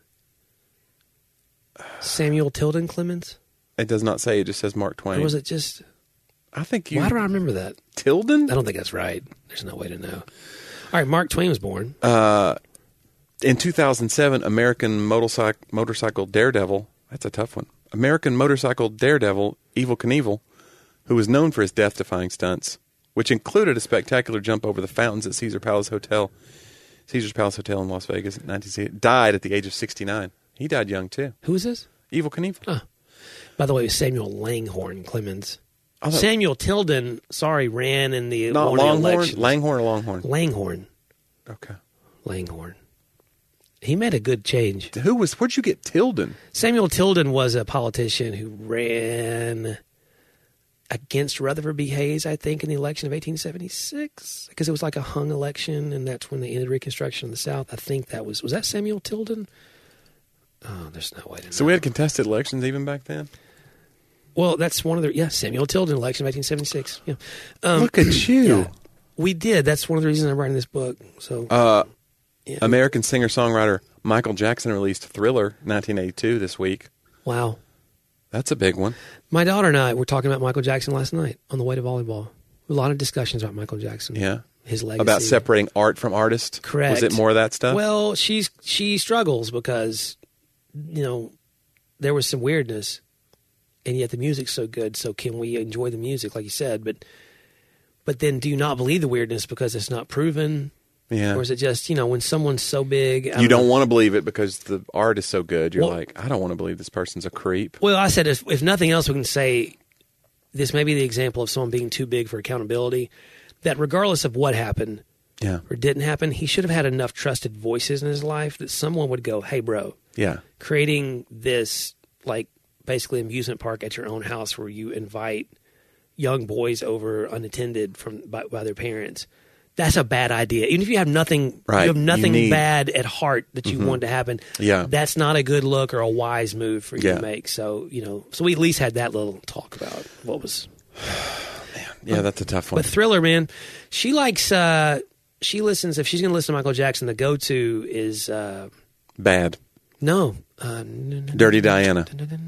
Samuel Tilden Clemens? It does not say. It just says Mark Twain. Or was it just... I think you... Why do I remember that? Tilden? I don't think that's right. There's no way to know. All right, Mark Twain was born. In 2007, American motorcycle daredevil... That's a tough one. American motorcycle daredevil, Evel Knievel, who was known for his death-defying stunts, which included a spectacular jump over the fountains at Caesar's Palace Hotel in Las Vegas in 1960, died at the age of 69. He died young, too. Who is this? Evel Knievel. Oh. By the way, it was Samuel Langhorne Clemens. Oh, Samuel Tilden, ran in the not morning Longhorn? elections. Langhorne or Longhorn? Langhorne. Okay. Langhorne. He made a good change. Where'd you get Tilden? Samuel Tilden was a politician who ran against Rutherford B. Hayes, I think, in the election of 1876, because it was like a hung election, and that's when they ended Reconstruction in the South. I think that was that Samuel Tilden? Oh, there's no way to know. So we had contested elections even back then? Well, that's one of the, Samuel Tilden election of 1876. Yeah. Look at you. Yeah, we did. That's one of the reasons I'm writing this book. So, yeah. American singer-songwriter Michael Jackson released Thriller 1982 this week. Wow. That's a big one. My daughter and I were talking about Michael Jackson last night on the way to volleyball. A lot of discussions about Michael Jackson. Yeah. His legacy. About separating art from artist? Correct. Was it more of that stuff? Well, she struggles because, there was some weirdness, and yet the music's so good, so can we enjoy the music, like you said? But then do you not believe the weirdness because it's not proven? Yeah. Or is it just, when someone's so big... You don't want to believe it because the art is so good. You're like, I don't want to believe this person's a creep. Well, I said, if nothing else, we can say this may be the example of someone being too big for accountability, that regardless of what happened or didn't happen, he should have had enough trusted voices in his life that someone would go, hey, bro, creating this, basically amusement park at your own house where you invite young boys over unattended by their parents. That's a bad idea. Even if you have nothing, you have nothing bad at heart that you want to happen. Yeah. That's not a good look or a wise move for you to make. So, so we at least had that little talk about what was. Man. Yeah, that's a tough one. But Thriller, man, she likes, she listens, if she's going to listen to Michael Jackson, the go-to is. Bad. No. Dirty Diana.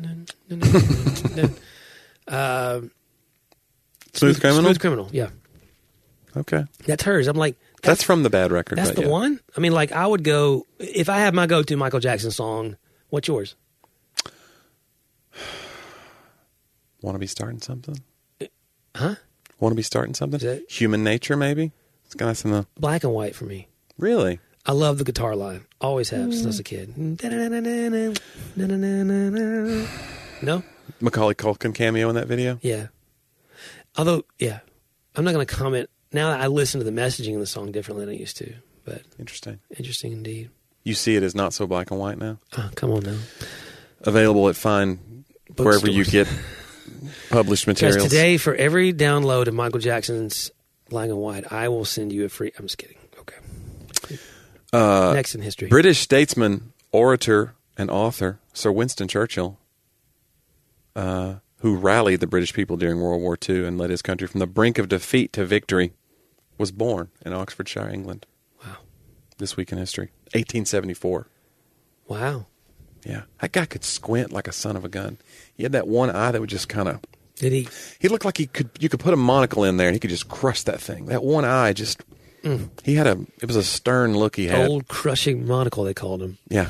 Smooth Criminal? Smooth Criminal, yeah. Okay. That's hers. I'm like... That's from the Bad record. That's the one? I mean, I would go... If I have my go-to Michael Jackson song, what's yours? Want to be starting something? Huh? Want to be starting something? Human Nature, maybe? It's got some... Black and White for me. Really? I love the guitar line. Always have since I was a kid. No? Macaulay Culkin cameo in that video? Yeah. Although, I'm not going to comment. Now I listen to the messaging of the song differently than I used to. But Interesting indeed. You see it as not so black and white now? Oh, come on now. Available at fine wherever you get published materials. Guys, today, for every download of Michael Jackson's Black and White, I will send you a free... I'm just kidding. Okay. Next in history. British statesman, orator, and author Sir Winston Churchill, who rallied the British people during World War II and led his country from the brink of defeat to victory, was born in Oxfordshire, England. Wow. This week in history. 1874. Wow. Yeah. That guy could squint like a son of a gun. He had that one eye that would just kind of... Did he? He looked like you could put a monocle in there and he could just crush that thing. That one eye just... He had it was a stern look he had. Old crushing monocle, they called him. Yeah.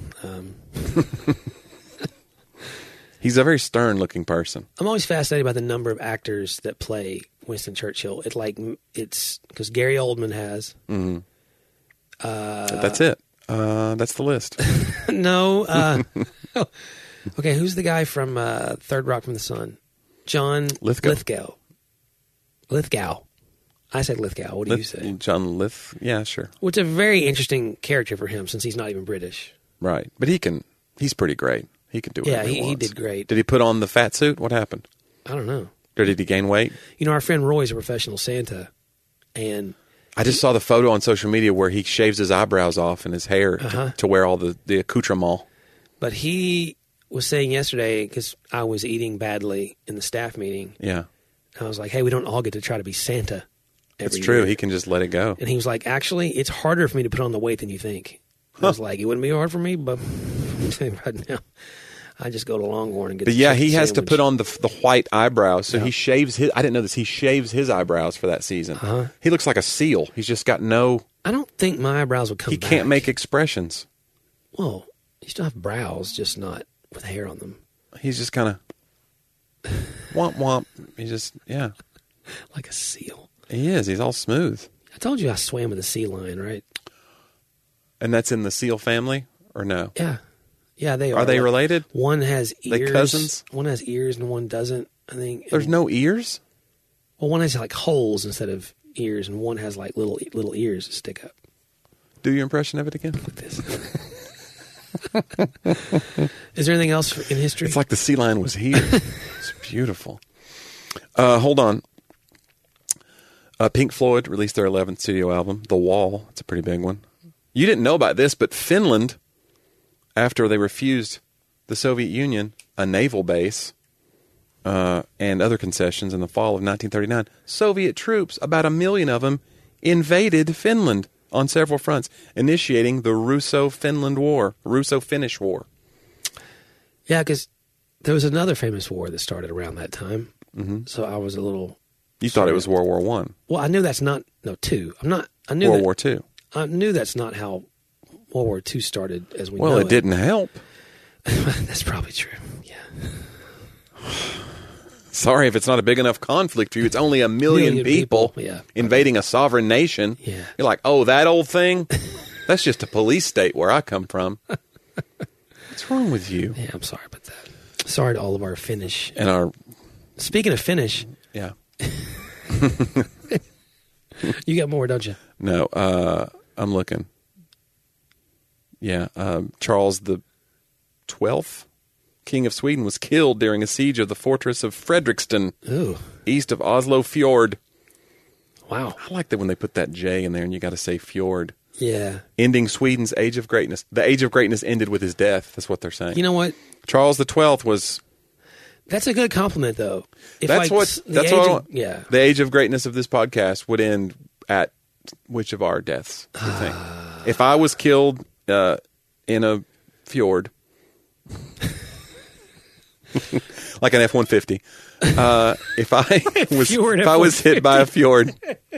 He's a very stern-looking person. I'm always fascinated by the number of actors that play Winston Churchill. It's because Gary Oldman has. Mm-hmm. That's it. That's the list. No. Okay, who's the guy from Third Rock from the Sun? John Lithgow. Lithgow. I said Lithgow. What do you say? John Yeah, sure. Well, it's a very interesting character for him since he's not even British. Right. But he's pretty great. He can do it. Yeah, he did great. Did he put on the fat suit? What happened? I don't know. Or did he gain weight? Our friend Roy's a professional Santa, and I just saw the photo on social media where he shaves his eyebrows off and his hair to wear all the accoutrement. But he was saying yesterday, because I was eating badly in the staff meeting. Yeah. I was like, hey, we don't all get to try to be Santa every It's true. year. He can just let it go. And he was like, actually, it's harder for me to put on the weight than you think. I was like, it wouldn't be hard for me, but right now, I just go to Longhorn and get But the yeah, chicken he has to sandwich. put on the white eyebrows. So he shaves his. I didn't know this. He shaves his eyebrows for that season. He looks like a seal. He's just got no. I don't think my eyebrows would come He back. can't make expressions. Well, you still have brows, just not with hair on them. He's just kind of womp womp. He's just Like a seal. He is. He's all smooth. I told you I swam with a sea lion, right? And that's in the seal family, or no? Yeah. Yeah, they are. Are they Like, related? One has They ears. cousins? One has ears and one doesn't, I think. There's no ears? Well, one has like holes instead of ears, and one has like little ears that stick up. Do your impression of it again. Like this. Is there anything else in history? It's like the sea lion was here. It's beautiful. Hold on. Pink Floyd released their 11th studio album, The Wall. It's a pretty big one. You didn't know about this, but Finland, after they refused the Soviet Union a naval base and other concessions in the fall of 1939, Soviet troops, about 1 million of them, invaded Finland on several fronts, initiating the Russo-Finland War, Russo-Finnish War. Yeah, because there was another famous war that started around that time. Mm-hmm. So I was a little. You thought it was World War One. Well, I knew that's not. No, two. I'm not. I knew World that, War Two. I knew that's not how World War II started as we know Well, it didn't help. That's probably true. Yeah. Sorry if it's not a big enough conflict for you. It's only 1 million people yeah. invading a sovereign nation. Yeah. You're like, oh, that old thing? That's just a police state where I come from. What's wrong with you? Yeah, I'm sorry about that. Sorry to all of our Finnish. And our, Speaking of Finnish, yeah. you got more, don't you? No, I'm looking. Yeah, Charles the 12th, King of Sweden, was killed during a siege of the fortress of Fredriksson, Ooh. east of Oslo Fjord. Wow. I like that when they put that J in there and you got to say fjord. Yeah. Ending Sweden's age of greatness. The age of greatness ended with his death. That's what they're saying. You know what? Charles the 12th was. That's a good compliment, though. If That's like, what. the That's age what. of- yeah. The age of greatness of this podcast would end at which of our deaths? You think? If I was killed in a fjord, like an F-150, if I was hit by a fjord,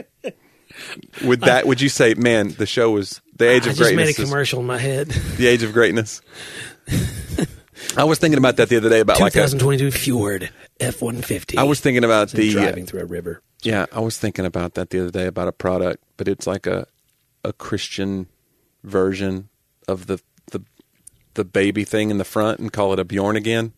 would you say, man, the show was the age of I just made a greatness? commercial in my head. The age of greatness. I was thinking about that the other day about 2022 Fjord F-150. I was thinking about the driving through a river. Yeah, I was thinking about that the other day about a product, but it's like a Christian version of the baby thing in the front, and call it a Bjorn Again.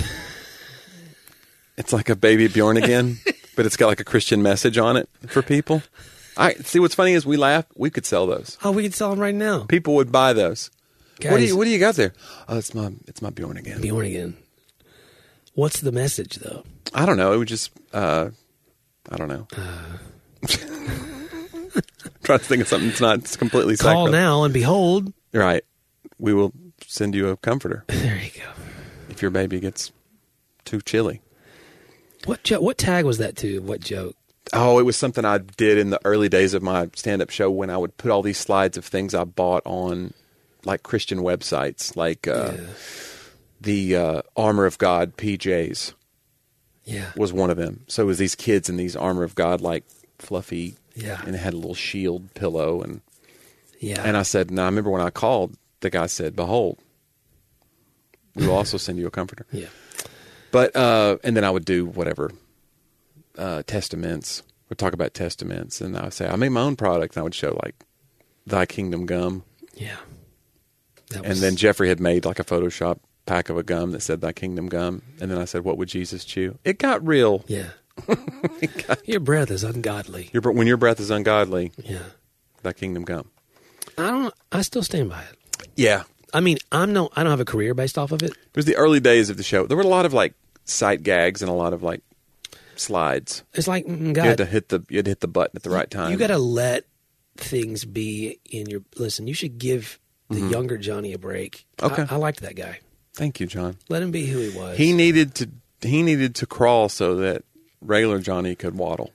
It's like a baby Bjorn Again, but it's got like a Christian message on it for people. I see. What's funny is we laugh. We could sell those. Oh, we can sell them right now. People would buy those. Guys, What do you got there? Oh, it's my Bjorn Again. Bjorn Again. What's the message, though? I don't know. It would just I don't know. Trying to think of something that's not completely Call sacrilege. now and behold. Right. We will send you a comforter There you go. if your baby gets too chilly. What tag was that to? What joke? Oh, it was something I did in the early days of my stand-up show when I would put all these slides of things I bought on like Christian websites, like the Armor of God PJs Yeah. was one of them. So it was these kids in these Armor of God like fluffy, Yeah. and it had a little shield pillow, and Yeah. I said, no, I remember when I called, the guy said, behold, we will also send you a comforter. Yeah. But and then I would do whatever testaments. We'd talk about testaments, and I would say I made my own product, and I would show like Thy Kingdom gum, Yeah. and then Jeffrey had made like a Photoshop pack of a gum that said Thy Kingdom gum, and then I said, what would Jesus chew? It got real. Yeah. Your breath is ungodly. When your breath is ungodly, Yeah. Thy Kingdom gum. I still stand by it. Yeah, I mean, I don't have a career based off of it. it was the early days of the show. There were a lot of like sight gags and a lot of like slides. It's like, You had God, to hit the button at the right time. you got to let things be in your... Listen, you should give the younger Johnny a break. Okay. I liked that guy. Thank you, John. Let him be who he was. He needed to crawl so that regular Johnny could waddle.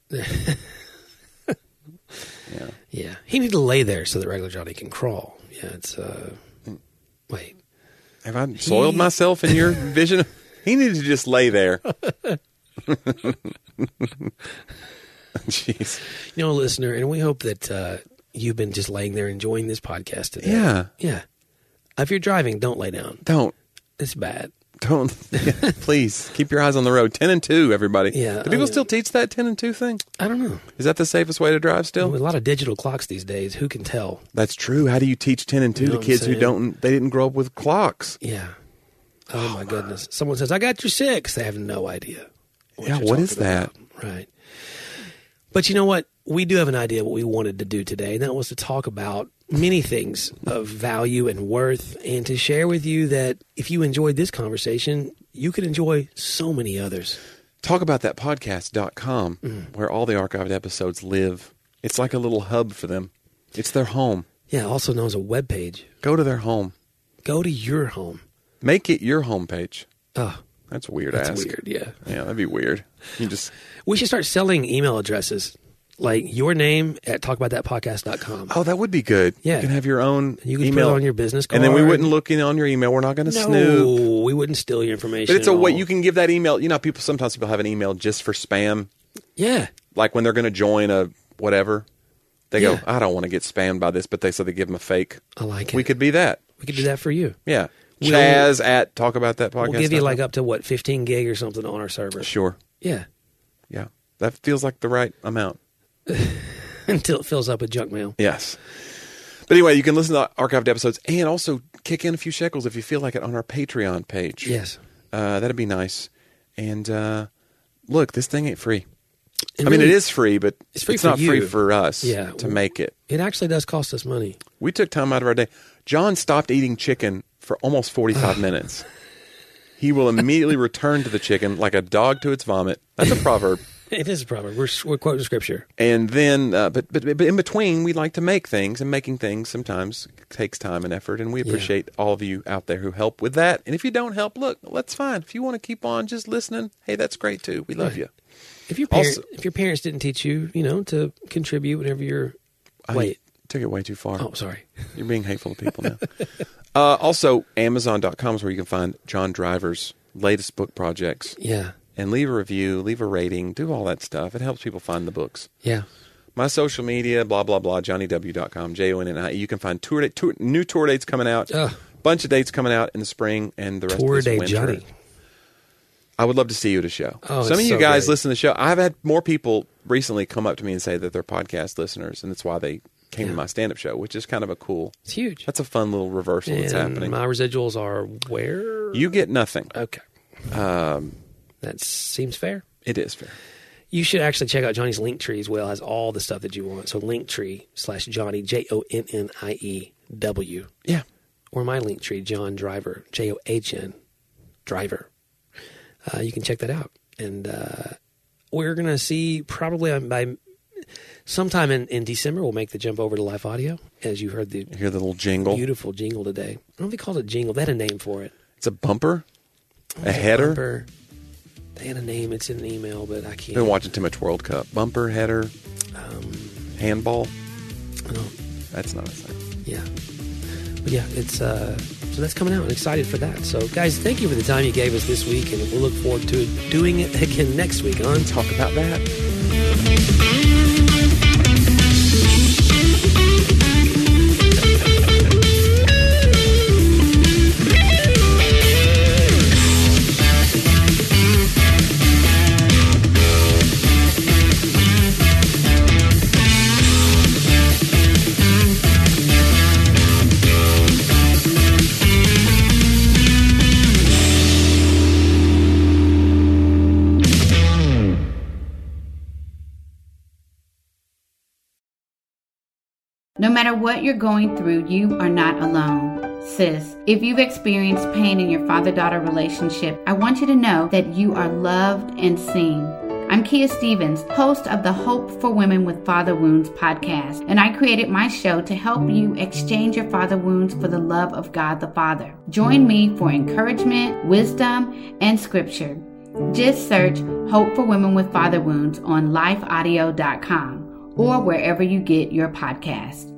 Yeah. Yeah. He needed to lay there so that regular Johnny can crawl. Yeah, it's... Wait. Have I soiled myself in your vision? He needed to just lay there. Jeez. You know, listener, and we hope that you've been just laying there enjoying this podcast today. Yeah. Yeah. If you're driving, don't lay down. Don't. It's bad. Don't. Yeah, please, keep your eyes on the road. 10 and 2, everybody. Yeah. Do people still teach that 10 and 2 thing? I don't know. Is that the safest way to drive still? With a lot of digital clocks these days, who can tell? That's true. How do you teach 10 and 2 You know to what I'm kids who saying? they didn't grow up with clocks? Yeah. Oh, my goodness. Someone says, I got your 6. They have no idea. Yeah, you're what is talking that? about. Right. But you know what? We do have an idea what we wanted to do today, and that was to talk about many things of value and worth, and to share with you that if you enjoyed this conversation, you could enjoy so many others. Talkaboutthatpodcast.com, where all the archived episodes live. It's like a little hub for them. It's their home. Yeah, also known as a web page. Go to their home. Go to your home. Make it your homepage. Oh, That's weird. that's weird, yeah. Yeah, that'd be weird. You just We should start selling email addresses, like your name at talkaboutthatpodcast.com. that would be good. Yeah. You can have your own You can email put it on your business card. and then we wouldn't look in on your email. We're not going to snoop. No, we wouldn't steal your information. But it's a at way all. you can give that email. You know, sometimes people have an email just for spam. Yeah. Like when they're going to join a whatever, they Yeah. go, I don't want to get spammed by this, but they give them a fake. I like it. We could be that. We could do that for you. Yeah. We'll- Chaz at Talk About That Podcast. We'll give you like up to, 15 gig or something on our server. Sure. Yeah. Yeah. That feels like the right amount. Until it fills up with junk mail. Yes. But anyway, you can listen to archived episodes and also kick in a few shekels if you feel like it on our Patreon page. Yes. That'd be nice. And look, this thing ain't free. And I mean, really, it is free, but it's free it's for not free you. for us Yeah. to make it. It actually does cost us money. We took time out of our day. John stopped eating chicken for almost 45 minutes. He will immediately return to the chicken like a dog to its vomit. That's a proverb. It is a proverb. We're quoting scripture. And then, but in between, we like to make things, and making things sometimes takes time and effort. And we appreciate all of you out there who help with that. And if you don't help, look, that's fine. If you want to keep on just listening, hey, that's great too. We love you. If your parents didn't teach you, to contribute whenever you're... Wait. Took it way too far. Oh, sorry. You're being hateful to people now. Also, Amazon.com is where you can find John Driver's latest book projects. Yeah. And leave a review, leave a rating, do all that stuff. It helps people find the books. Yeah. My social media, blah, blah, blah, JohnnyW.com, JONNI. You can find new tour dates coming out, bunch of dates coming out in the spring and the rest Tour of this Day winter. Johnny. I would love to see you at a show. Oh, Some of it's you so guys great. listen to the show. I've had more people recently come up to me and say that they're podcast listeners, and that's why they came to my stand-up show, which is kind of a cool... It's huge. That's a fun little reversal that's And happening. my residuals are where? You get nothing. Okay. That seems fair. It is fair. You should actually check out Johnny's Linktree as well. It has all the stuff that you want. So Linktree/Johnny, JONNIEW. Yeah. Or my Linktree, John Driver, JOHN Driver. You can check that out. And we're going to see probably by sometime in December, we'll make the jump over to live audio. As you heard the You hear the little jingle? beautiful jingle today. I don't know if they called it jingle. They had a name for it. It's a bumper? A header? Bumper. They had a name. It's in an email, but I can't. Been watching too much World Cup. Bumper, header, handball. I don't, That's not a thing. yeah. But yeah, it's so that's coming out. I'm excited for that. So guys, thank you for the time you gave us this week, and we'll look forward to doing it again next week on Talk About That. No matter what you're going through, you are not alone. Sis, if you've experienced pain in your father-daughter relationship, I want you to know that you are loved and seen. I'm Kia Stevens, host of the Hope for Women with Father Wounds podcast, and I created my show to help you exchange your father wounds for the love of God the Father. Join me for encouragement, wisdom, and scripture. Just search Hope for Women with Father Wounds on lifeaudio.com or wherever you get your podcasts.